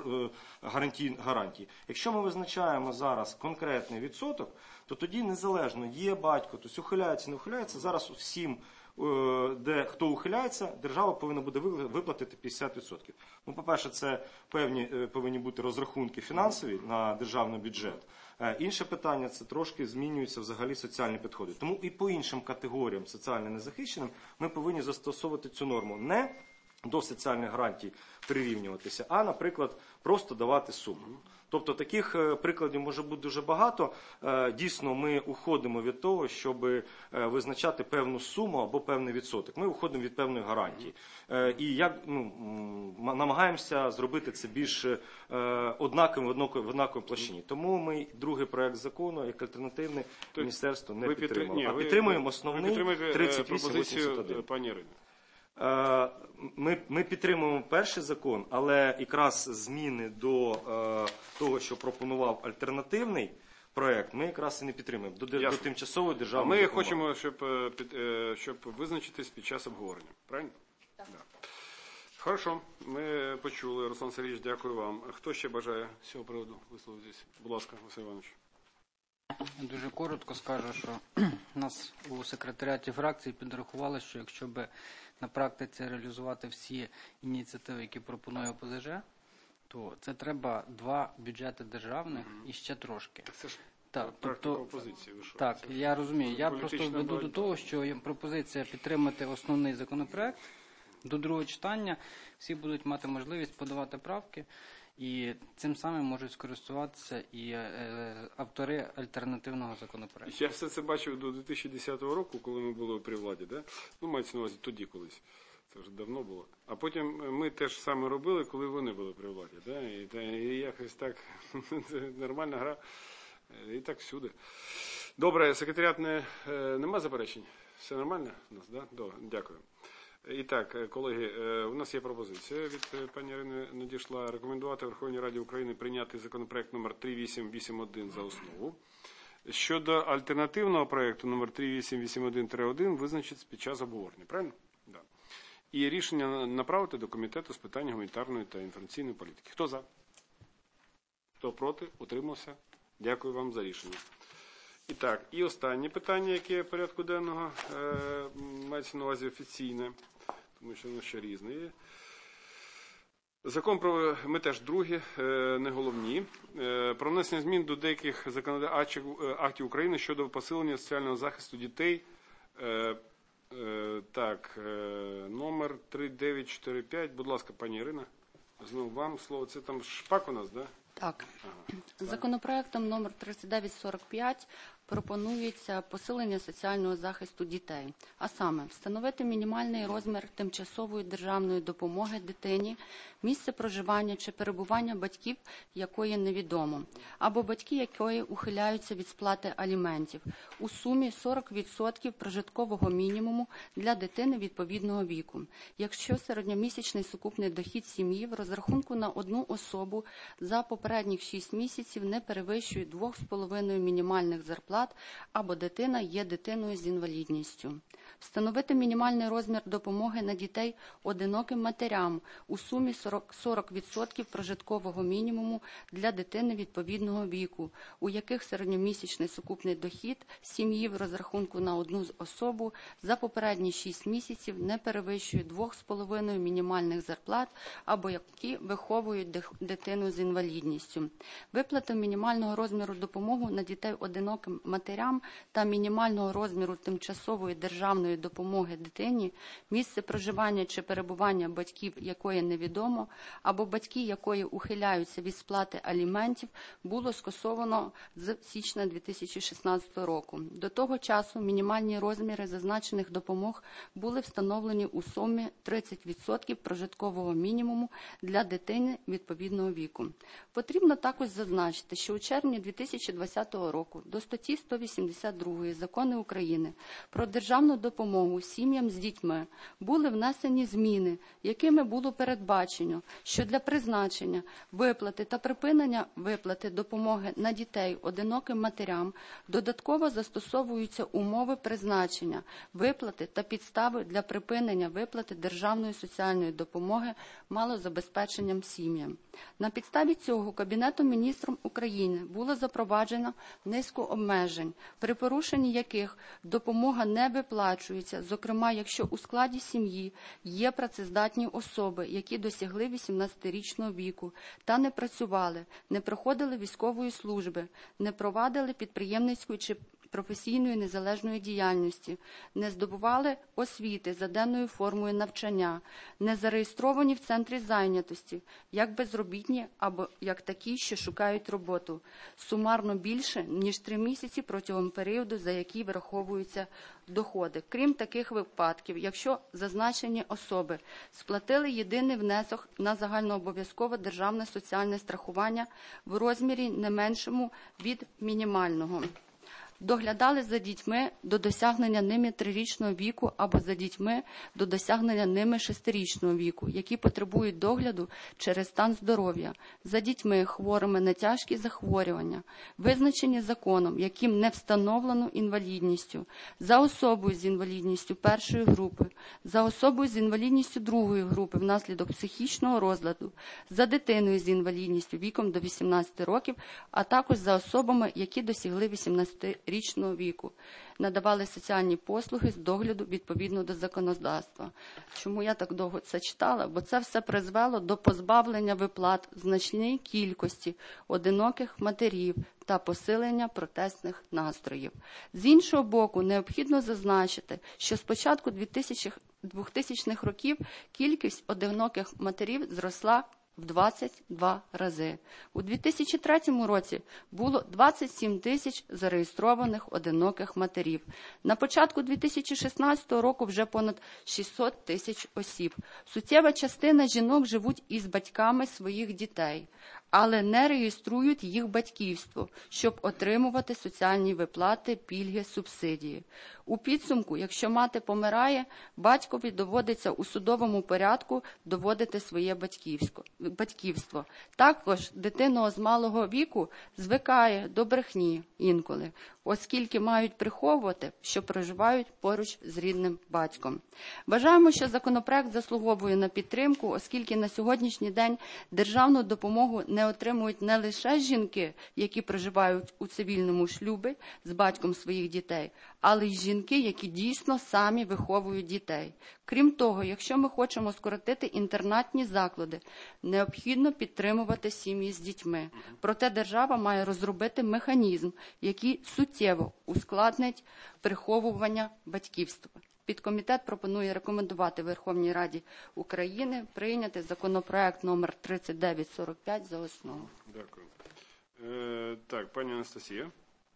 гарантії. Якщо ми визначаємо зараз конкретний відсоток, то тоді незалежно є батько, тобто ухиляється, не ухиляється, зараз всім, де хто ухиляється, держава повинна буде виплатити 50%. По-перше, це повинні бути розрахунки фінансові на державний бюджет. Інше питання, це трошки змінюються взагалі соціальні підходи. Тому і по іншим категоріям соціально незахищеним ми повинні застосовувати цю норму. Не до соціальних гарантій прирівнюватися, а, наприклад, просто давати суму. Тобто таких прикладів може бути дуже багато. Дійсно, ми уходимо від того, щоб визначати певну суму або певний відсоток. Ми уходимо від певної гарантії. І намагаємося зробити це більш однаковим в однаковій площині. Тому ми другий проект закону, як альтернативний, міністерство не підтримало. А підтримуємо основний 3881. Пані Ірино. Ми підтримуємо перший закон, але якраз зміни до того, що пропонував альтернативний проект, ми якраз і не підтримуємо. До тимчасової державної допомоги. Ми хочемо, щоб визначитись під час обговорення. Правильно? Так. Да. Хорошо. Ми почули. Руслан Сергійович, дякую вам. Хто ще бажає з цього приводу висловитись? Будь ласка, Василь Іванович. Дуже коротко скажу, що нас у секретаріаті фракції підрахували, що якщо б на практиці реалізувати всі ініціативи, які пропонує ОПЗЖ, то це треба 2 бюджети державних і ще трошки. Це ж практика опозиції. Так, я розумію. Я просто веду до того, що пропозиція підтримати основний законопроект до другого читання. Всі будуть мати можливість подавати правки. І цим самим можуть скористуватися і автори альтернативного законопроекту. Я все це бачив до 2010 року, коли ми були при владі. Да? Мається на увазі тоді колись. Це вже давно було. А потім ми теж саме робили, коли вони були при владі. Да? І якось так, це нормальна гра. І так всюди. Добре, секретаріат нема заперечень? Все нормально у нас? Да? Добре, дякую. І так, колеги, у нас є пропозиція від пані Ірини надійшла рекомендувати Верховній Раді України прийняти законопроект номер 3881 за основу. Щодо альтернативного проєкту номер 3881-1 визначиться під час обговорення. Правильно? Да. І рішення направити до Комітету з питань гуманітарної та інформаційної політики. Хто за? Хто проти? Утримався? Дякую вам за рішення. І так, і останнє питання, яке в порядку денного, мається на увазі офіційне, тому що воно ще різне є. Закон про, ми теж другі, не головні, про внесення змін до деяких законодавчих актів України щодо посилення соціального захисту дітей. Так, номер 3945. Будь ласка, пані Ірина, знову вам слово. Це там Шпак у нас, да? Так. Законопроектом номер 3945 пропонується посилення соціального захисту дітей, а саме встановити мінімальний розмір тимчасової державної допомоги дитині, місце проживання чи перебування батьків, якої невідомо, або батьки, якої ухиляються від сплати аліментів, у сумі 40% прожиткового мінімуму для дитини відповідного віку. Якщо середньомісячний сукупний дохід сім'ї в розрахунку на одну особу за попередніх 6 місяців не перевищує 2,5 мінімальних зарплат, або дитина є дитиною з інвалідністю. Встановити мінімальний розмір допомоги на дітей одиноким матерям у сумі 40% прожиткового мінімуму для дитини відповідного віку, у яких середньомісячний сукупний дохід сім'ї в розрахунку на одну особу за попередні 6 місяців не перевищує 2,5 мінімальних зарплат, або які виховують дитину з інвалідністю. Виплата мінімального розміру допомоги на дітей одиноким матерям та мінімального розміру тимчасової державної допомоги дитині, місце проживання чи перебування батьків, якої невідомо, або батьки, якої ухиляються від сплати аліментів, було скасовано з січня 2016 року. До того часу мінімальні розміри зазначених допомог були встановлені у сумі 30% прожиткового мінімуму для дитини відповідного віку. Потрібно також зазначити, що у червні 2020 року до статті 182 Закону України про державну допомогу сім'ям з дітьми були внесені зміни, якими було передбачено, що для призначення, виплати та припинення виплати допомоги на дітей одиноким матерям додатково застосовуються умови призначення, виплати та підстави для припинення виплати державної соціальної допомоги малозабезпеченим сім'ям. На підставі цього Кабінетом міністрів України було запроваджено низку обмежень, при порушенні яких допомога не виплачується, зокрема, якщо у складі сім'ї є працездатні особи, які досягли 18-річного віку та не працювали, не проходили військової служби, не провадили підприємницької чи професійної незалежної діяльності, не здобували освіти за денною формою навчання, не зареєстровані в центрі зайнятості, як безробітні або як такі, що шукають роботу, сумарно більше, ніж 3 місяці протягом періоду, за який вираховуються доходи. Крім таких випадків, якщо зазначені особи сплатили єдиний внесок на загальнообов'язкове державне соціальне страхування в розмірі не меншому від мінімального, доглядали за дітьми до досягнення ними 3-річного віку або за дітьми до досягнення ними 6-річного віку, які потребують догляду через стан здоров'я, за дітьми, хворими на тяжкі захворювання, визначені законом, яким не встановлено інвалідністю, за особою з інвалідністю першої групи, за особою з інвалідністю другої групи внаслідок психічного розладу, за дитиною з інвалідністю віком до 18 років, а також за особами, які досягли 18-річного віку, надавали соціальні послуги з догляду відповідно до законодавства. Чому я так довго це читала? Бо це все призвело до позбавлення виплат значної кількості одиноких матерів та посилення протестних настроїв. З іншого боку, необхідно зазначити, що з початку 2000-х років кількість одиноких матерів зросла в 22 рази. У 2003 році було 27 тисяч зареєстрованих одиноких матерів. На початку 2016 року вже понад 600 тисяч осіб. Суттєва частина жінок живуть із батьками своїх дітей, але не реєструють їх батьківство, щоб отримувати соціальні виплати, пільги, субсидії. У підсумку, якщо мати помирає, батькові доводиться у судовому порядку доводити своє батьківство. Також дитина з малого віку звикає до брехні інколи, оскільки мають приховувати, що проживають поруч з рідним батьком. Вважаємо, що законопроект заслуговує на підтримку, оскільки на сьогоднішній день державну допомогу не отримують не лише жінки, які проживають у цивільному шлюбі з батьком своїх дітей, але й жінки, які дійсно самі виховують дітей. Крім того, якщо ми хочемо скоротити інтернатні заклади, необхідно підтримувати сім'ї з дітьми. Проте держава має розробити механізм, який суттєво ускладнить приховування батьківства. Підкомітет пропонує рекомендувати Верховній Раді України прийняти законопроект номер 3945 за основу. Дякую. Так, пані Анастасія.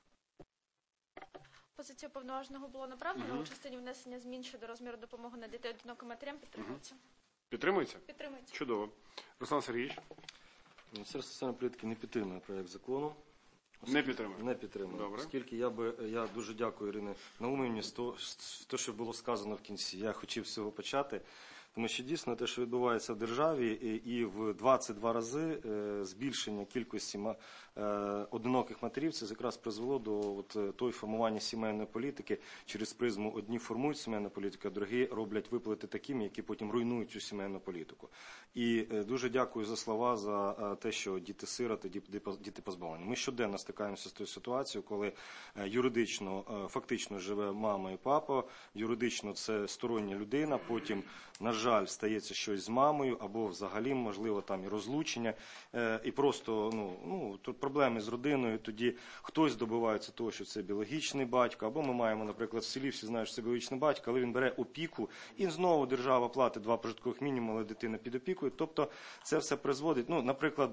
Позиція уповноваженого було направлено. У частині внесення змін щодо розміру допомоги на дітей одиноким матерям підтримується. Підтримується? Підтримується. Чудово. Руслан Сергійович. Міністерство соціальної політики не підтримує проект закону. Не підтримує? Не підтримує. Добре. Оскільки я дуже дякую Ірині Наумівні за те, що було сказано в кінці. Я хотів з цього почати. Тому що дійсно те, що відбувається в державі, і в 22 рази збільшення кількості одиноких матерів, це якраз призвело до тої формування сімейної політики. Через призму одні формують сімейну політику, а другі роблять виплати такими, які потім руйнують цю сімейну політику. І дуже дякую за слова, за те, що діти-сироти, діти позбавлені. Ми щоденно стикаємося з тою ситуацією, коли юридично, фактично живе мама і папа, юридично це стороння людина, потім, на жаль, стається щось з мамою, або взагалі, можливо, там і розлучення, і просто, тут проблеми з родиною, тоді хтось добивається того, що це біологічний батько, або ми маємо, наприклад, в селі, всі знають, що це біологічний батько, але він бере опіку, і знову держава платить 2 прожиткових мінімуми, але дитина під опікою, тобто це все призводить, наприклад, в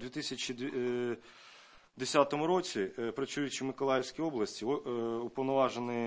2010 році, працюючи в Миколаївській області, уповноважений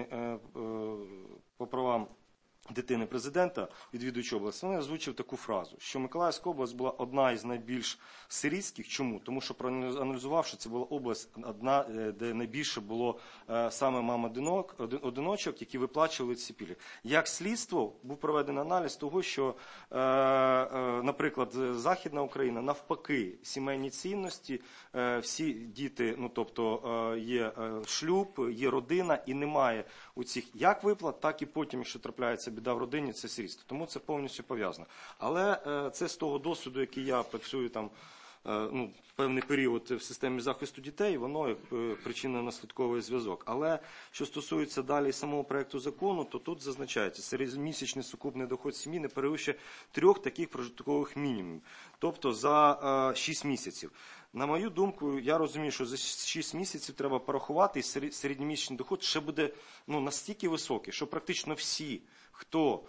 по правам дитини президента, відвідуючи область, він озвучив таку фразу, що Миколаївська область була одна із найбільш сирітських. Чому? Тому що, проаналізувавши, це була область одна, де найбільше було саме мам-одиночок, які виплачували ці пільги. Як слідство, був проведений аналіз того, що, наприклад, Західна Україна, навпаки, сімейні цінності, всі діти, тобто є шлюб, є родина, і немає у цих як виплат, так і потім, якщо трапляється біда в родині, це сирітство. Тому це повністю пов'язано. Але це з того досвіду, який я працюю там, певний період в системі захисту дітей, воно як причинно-наслідковий зв'язок. Але що стосується далі самого проекту закону, то тут зазначається, середньомісячний сукупний доход сім'ї не перевищує 3 таких прожиткових мінімумів, тобто за 6 місяців. На мою думку, я розумію, що за 6 місяців треба порахувати, і середньомісячний доход ще буде настільки високий, що практично всі, хто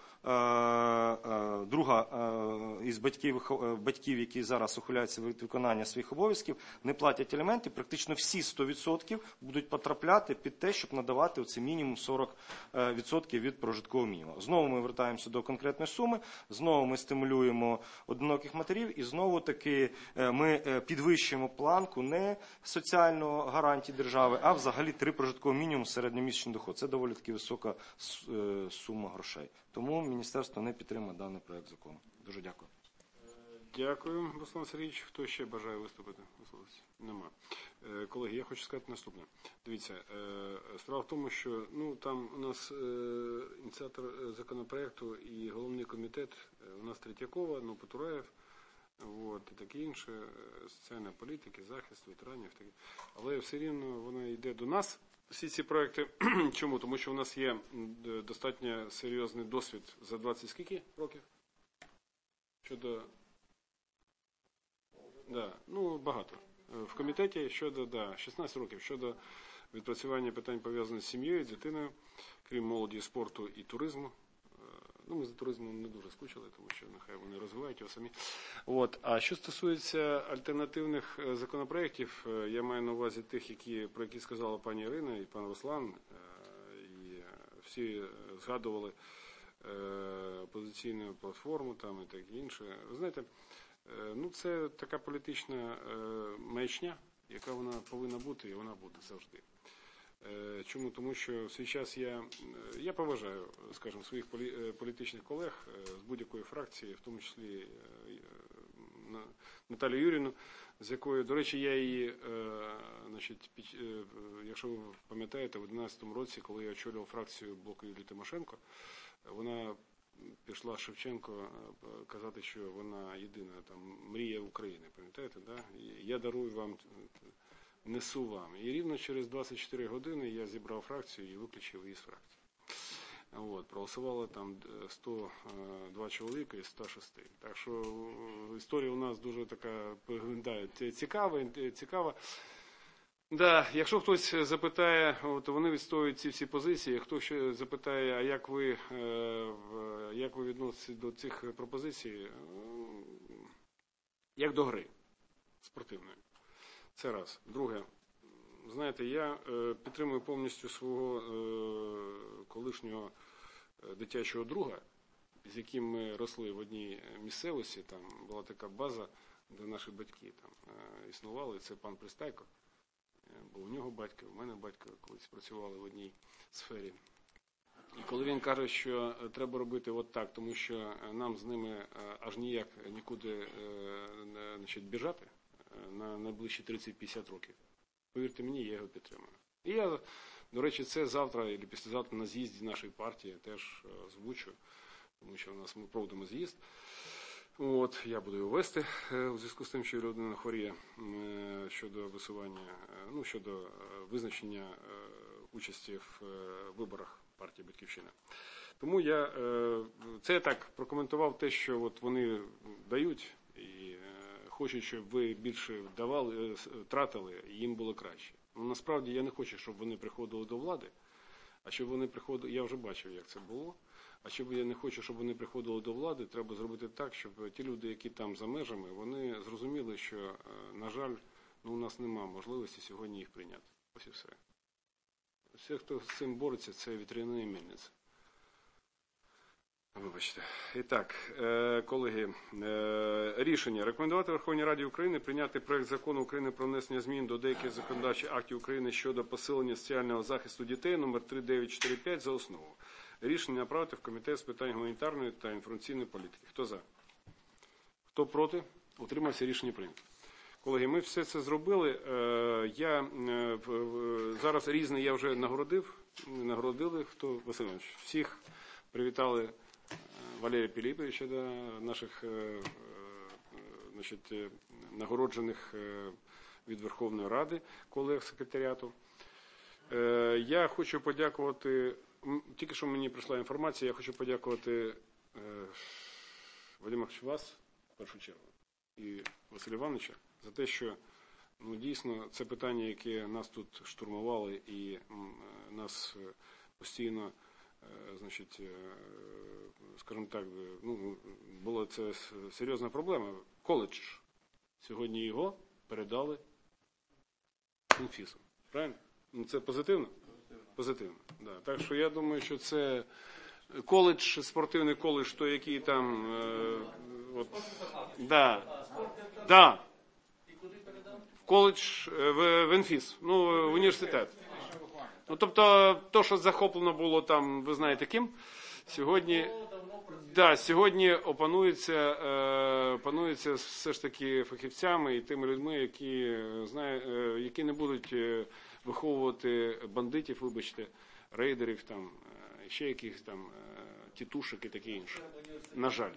друга із батьків, які зараз ухиляються від виконання своїх обов'язків, не платять аліменти, практично всі 100% будуть потрапляти під те, щоб надавати оцей мінімум 40% від прожиткового мінімуму. Знову ми вертаємося до конкретної суми, знову ми стимулюємо одиноких матерів, і знову таки ми підвищуємо планку не соціальної гарантії держави, а взагалі 3 прожиткові мінімум середньомісячний доход. Це доволі таки висока сума грошей. Тому міністерство не підтримує даний проект закону. Дуже дякую. Дякую, Руслан Сергійович. Хто ще бажає виступити? Нема. Колеги, я хочу сказати наступне. Дивіться, справа в тому, що там у нас ініціатор законопроекту і головний комітет, у нас Третьякова, Потураєв, і таке інше, соціальна політика, захист ветеранів. Але все рівно вона йде до нас. Всі ці проекти, чому? Тому що у нас є достатньо серйозний досвід за 20 скільки років? Щодо... багато. В комітеті щодо, 16 років, щодо відпрацювання питань пов'язаних з сім'єю, дитиною, крім молоді, спорту і туризму. Ми за туризмом не дуже скучили, тому що нехай вони розвивають його самі. А що стосується альтернативних законопроєктів, я маю на увазі тих, про які сказала пані Ірина і пан Руслан, і всі згадували опозиційну платформу там і таке інше. Ви знаєте, Ну, це така політична маячня, яка вона повинна бути, і вона буде завжди. Чому? Тому що в свій час я поважаю, скажімо, своїх політичних колег з будь-якої фракції, в тому числі Наталію Юріївну, з якою, до речі, я її, значить, якщо ви пам'ятаєте, в 2011 році, коли я очолював фракцію блоку Юлії Тимошенко, вона пішла Шевченко казати, що вона єдина там мрія України, пам'ятаєте, да? Я дарую вам, несу вам. І рівно через 24 години я зібрав фракцію і виключив її з фракції. От, проголосувало там 102 чоловіка із 106. Так що історія у нас дуже така, да, цікава. Да, якщо хтось запитає, от вони відстоюють ці всі позиції, хто ще запитає, а як ви відноситесь до цих пропозицій, як до гри спортивної. Це раз. Друге, знаєте, я підтримую повністю свого колишнього дитячого друга, з яким ми росли в одній місцевості, там була така база, де наші батьки там існували, це пан Пристайко. Бо у нього батько, у мене батько колись працювали в одній сфері. І коли він каже, що треба робити от так, тому що нам з ними аж ніяк нікуди біжати на найближчі 30-50 років, повірте мені, я його підтримую. І я, до речі, це завтра або післязавтра на з'їзді нашої партії теж озвучу, тому що ми проводимо з'їзд. От, я буду його вести у зв'язку з тим, що людина хворіє щодо висування, ну, щодо визначення участі в виборах партії «Батьківщина». Тому це я так прокоментував те, що от вони дають і хочуть, щоб ви більше давали, тратили, і їм було краще. Ну, насправді я не хочу, щоб вони приходили до влади, а щоб вони приходили, я вже бачив, як це було. А щоб я не хочу, щоб вони приходили до влади, треба зробити так, щоб ті люди, які там за межами, вони зрозуміли, що, на жаль, у нас немає можливості сьогодні їх прийняти. Ось і все. Всі, хто з цим бореться, це вітряні мельниці. Вибачте. І так, колеги, рішення. Рекомендувати Верховній Раді України прийняти проект закону України про внесення змін до деяких законодавчих актів України щодо посилення соціального захисту дітей номер 3945 за основу. Рішення направити в Комітет з питань гуманітарної та інформаційної політики. Хто за? Хто проти? Утримався, рішення прийнято. Колеги, ми все це зробили. Зараз різне я вже нагородили, хто, Василь Іванович, всіх привітали Валерія Пилиповича, наших нагороджених від Верховної Ради, колег секретаріату. Я хочу подякувати, тільки що мені прийшла інформація, я хочу подякувати Вадима Івановича, вас, в першу чергу, і Василя Івановича, за те, що дійсно це питання, яке нас тут штурмували і нас постійно, скажімо так, була це серйозна проблема. Коледж. Сьогодні його передали Інфізу. Правильно? Це позитивно? Позитивно. Да. Так що я думаю, що це коледж, спортивний коледж, той, який там... Да. Коледж в Інфіз, в університет. Тобто, то, що захоплено було там, ви знаєте ким, сьогодні опанується все ж таки фахівцями і тими людьми, які не будуть виховувати бандитів, вибачте, рейдерів, там, ще якихось там тітушок і таке інше. На жаль.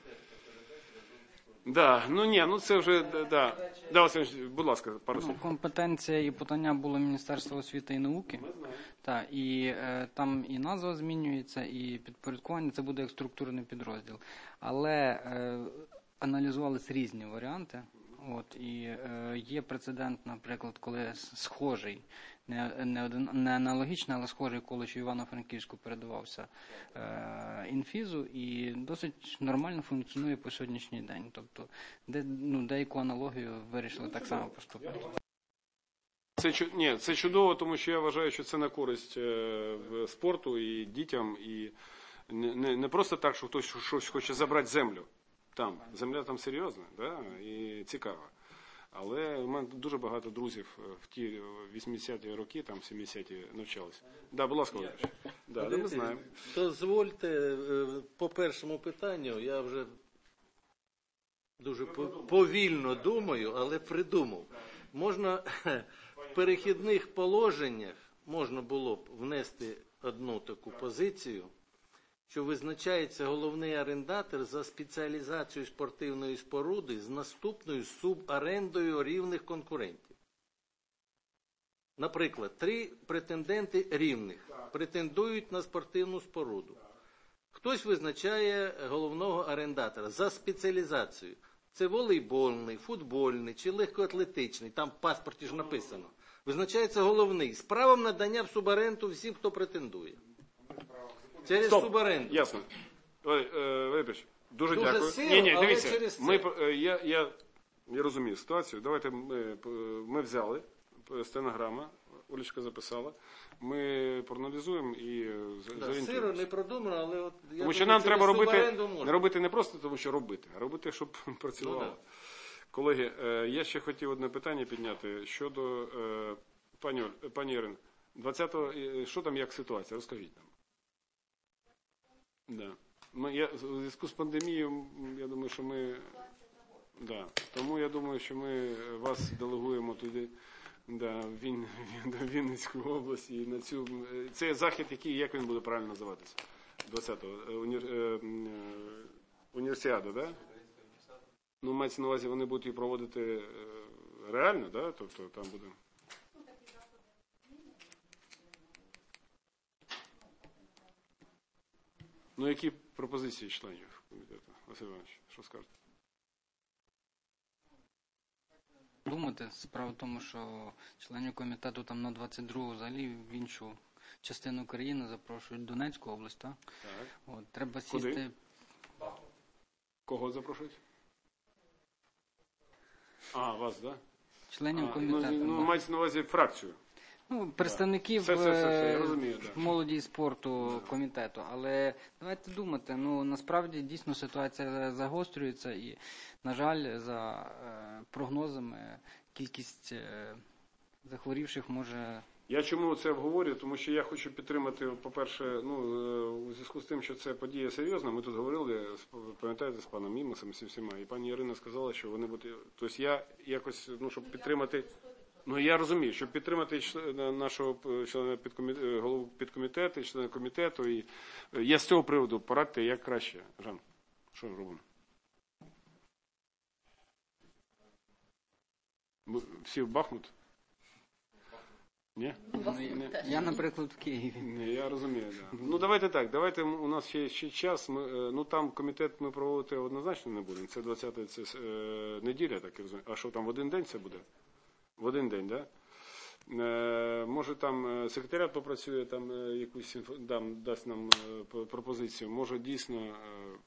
Це вже, Василь, будь ласка, пару слів. Компетенція і подання було Міністерства освіти і науки. І там і назва змінюється, і підпорядкування, це буде як структурний підрозділ. Але аналізувалися різні варіанти. І є прецедент, наприклад, коли схожий, не аналогічний, але схожий коледж у Івано-Франківську передавався Інфізу і досить нормально функціонує по сьогоднішній день. Тобто деяку аналогію вирішили так само поступити. Це чудово, тому що я вважаю, що це на користь спорту і дітям, і не просто так, що хтось щось хоче забрати землю. Там. Земля там серйозна, да? І цікава. Але у мене дуже багато друзів в ті 80-ті роки, там 70-ті навчалися. Да, будь ласка, Володимир. Да, ми знаємо. Дозвольте, по першому питанню, я вже дуже повільно думаю, але придумав. Можна в перехідних положеннях можна було б внести одну таку позицію, що визначається головний орендатор за спеціалізацією спортивної споруди з наступною суборендою рівних конкурентів. Наприклад, 3 претенденти рівних претендують на спортивну споруду. Хтось визначає головного орендатора за спеціалізацією. Це волейбольний, футбольний чи легкоатлетичний, там в паспорті ж написано. Визначається головний з правом надання в суборенду всім, хто претендує. Через суборенду. Ясно. Вибач, дуже дякую. Сиро, Дивіться, через це. я розумію ситуацію. Давайте ми взяли, стенограма, Олечка записала, ми проаналізуємо і зорієнтуємося. Сиро не продумано, але от я тому що думаю, нам треба робити, робити не просто тому, що робити, а робити, щоб працювало. Ну, Колеги, я ще хотів одне питання підняти щодо пані Ірина. 20-го, що там, як ситуація? Розкажіть нам. Да. У зв'язку з пандемією, я думаю, що ми... Да. Тому я думаю, що ми вас делегуємо туди, да, в Вінницьку область. І на цю... Це захід, який, як він буде правильно називатися? 20-го. Універсіада, да? Ну, мається на увазі, вони будуть її проводити реально, да? Тобто там буде... Ну, які пропозиції членів комітету? Василь Іванович, що скажете? Думати, справа в тому, що членів комітету там на 22-го взагалі в іншу частину країни запрошують Донецьку область, так? Так. От, треба сісти... Куди? Кого запрошують? Вас, так? Да? Членів комітету. Ну, мається на увазі фракцію. Ну, представників все, я розумію, да. молоді і спорту комітету. Але давайте думати, ну насправді дійсно ситуація загострюється і, на жаль, за прогнозами кількість захворівших може... Я чому це обговорюю? Тому що я хочу підтримати, по-перше, у зв'язку з тим, що це подія серйозна, ми тут говорили, пам'ятаєте, з паном Мімосом і всіма, і пані Ірина сказала, що вони будуть... Тобто я якось, щоб підтримати... Ну, я розумію, щоб підтримати нашого члена голову підкомітету, члена комітету, і я з цього приводу порадьте, як краще. Жан, що робимо? Всі в Бахмут? Ні? Я, наприклад, в Києві. Ні, я розумію, да. Ну, давайте так, у нас ще час, там комітет ми проводити однозначно не будемо, це 20-та, це неділя, так я розумію. А що, там в один день це буде? В один день, так? Да? Може там секретаріат попрацює, там якусь дасть нам пропозицію. Може дійсно...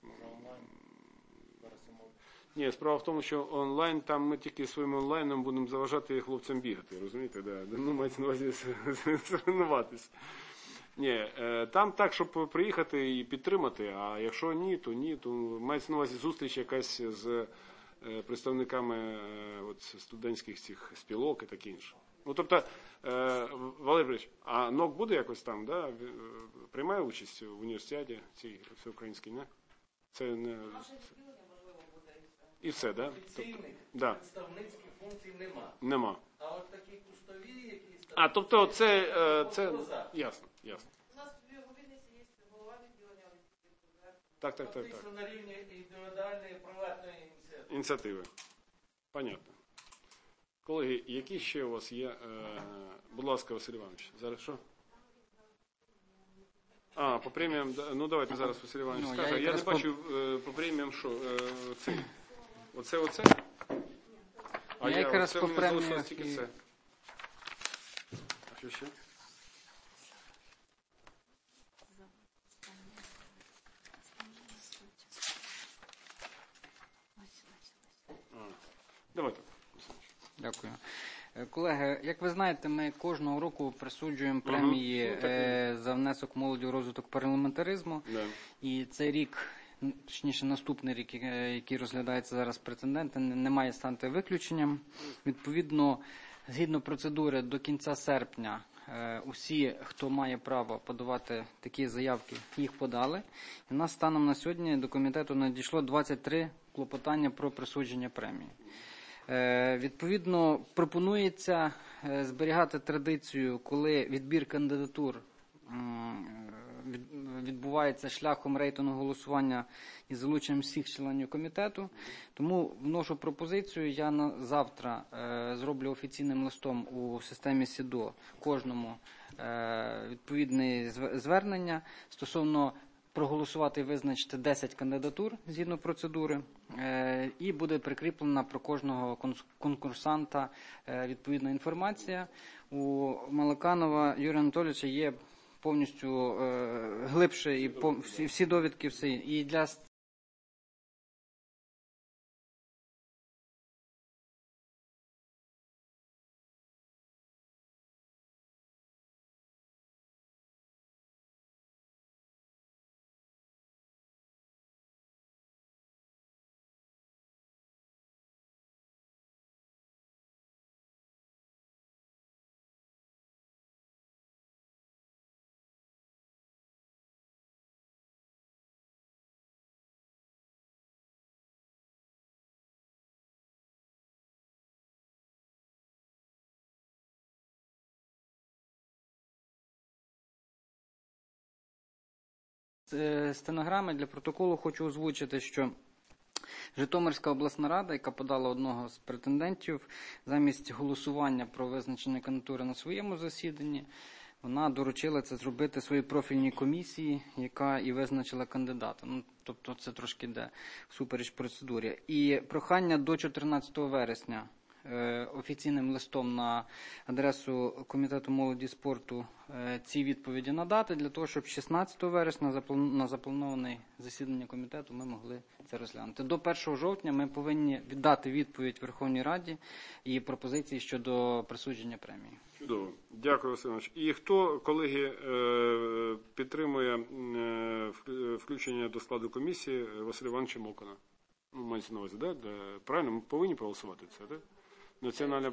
Ні, справа в тому, що онлайн, там ми тільки своїм онлайном будемо заважати хлопцям бігати, розумієте? Да? Ну, мається на увазі соревнуватись. Ні, там так, щоб приїхати і підтримати, а якщо ні, то мається на увазі зустріч якась з представниками студентських цих спілок і таке інше. Ну, тобто, Валерій Борисович, а НОК буде якось там, да? Приймає участь в університеті цій всеукраїнській, не? Це не... І все, да? Представницьких функцій Нема. А от такі кустові, які... Тобто це... Ясно. У нас в Вінниці є голова відділення. Так. Фактично на рівні індивідуальної приватної ініціативи. Понятно. Колеги, які ще у вас є? Будь ласка, Василь Іванович. Зараз що? По преміям, ну давайте зараз Василь Іванович скаже. Я не бачу по преміям, що цей. Оце? А я якраз по преміях... Це. А що ще? Давайте. Дякую. Колеги, як ви знаєте, ми кожного року присуджуємо премії за внесок молоді у розвиток парламентаризму. Да. І цей рік точніше наступний рік, який розглядається зараз претенденти, не має стати виключенням. Відповідно, згідно процедури, до кінця серпня усі, хто має право подавати такі заявки, їх подали. І в нас станом на сьогодні до комітету надійшло 23 клопотання про присудження премії. Відповідно, пропонується зберігати традицію, коли відбір кандидатур відбувається шляхом рейтингового голосування із залученням всіх членів комітету. Тому вношу пропозицію, я завтра зроблю офіційним листом у системі СІДО кожному відповідне звернення стосовно проголосувати і визначити 10 кандидатур згідно процедури, і буде прикріплена про кожного конкурсанта відповідна інформація. У Малаканова Юрія Анатолійовича є повністю глибше і всі довідки, все. І для стенограми для протоколу хочу озвучити, що Житомирська обласна рада, яка подала одного з претендентів, замість голосування про визначення кандидатури на своєму засіданні, вона доручила це зробити своїй профільній комісії, яка і визначила кандидата. Тобто це трошки йде всупереч процедурі. І прохання до 14 вересня офіційним листом на адресу Комітету молоді і спорту ці відповіді надати, для того, щоб 16 вересня на заплановане засідання комітету ми могли це розглянути. До 1 жовтня ми повинні віддати відповідь Верховній Раді і пропозиції щодо присудження премії. Чудово. Дякую, Василь Іванович. І хто, колеги, підтримує включення до складу комісії Василя Івановича Мокона? Мається на увазі, так? Правильно? Ми повинні проголосувати це, так? Національна...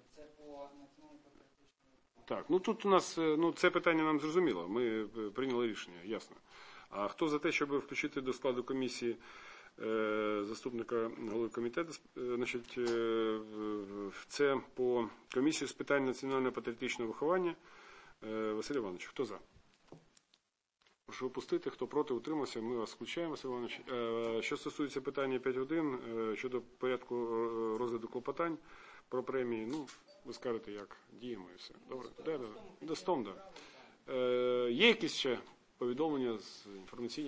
Так, тут у нас, це питання нам зрозуміло, ми прийняли рішення, ясно. А хто за те, щоб включити до складу комісії заступника голови комітету, значить, це по комісію з питань національно-патріотичного виховання Василь Іванович, хто за? Прошу опустити, хто проти, утримався, ми вас включаємо, Василь Іванович. Що стосується питання 5.1, щодо порядку розгляду клопотань про премії, ви скажете, як діємо і все. Добре? До стом, так. Є якісь ще повідомлення з інформаційні?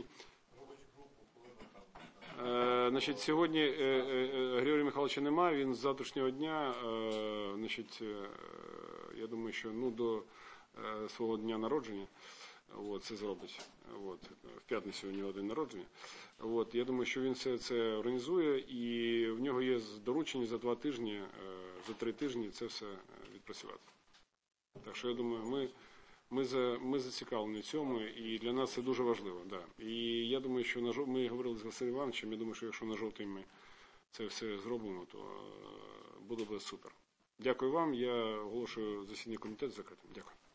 Значить, сьогодні Григорія Михайловича немає, він з завтрашнього дня, значить, я думаю, що до свого дня народження це зробить. В п'ятницю у нього день народження. Я думаю, що він все це організує, і в нього є доручення за 2 тижні, за 3 тижні це все відпрацювати. Так що, я думаю, ми зацікавлені в цьому, і для нас це дуже важливо. Да. І я думаю, що ми говорили з Василем Івановичем, я думаю, що якщо на жовтий ми це все зробимо, то буде супер. Дякую вам, я оголошую засідання комітету закритим. Дякую.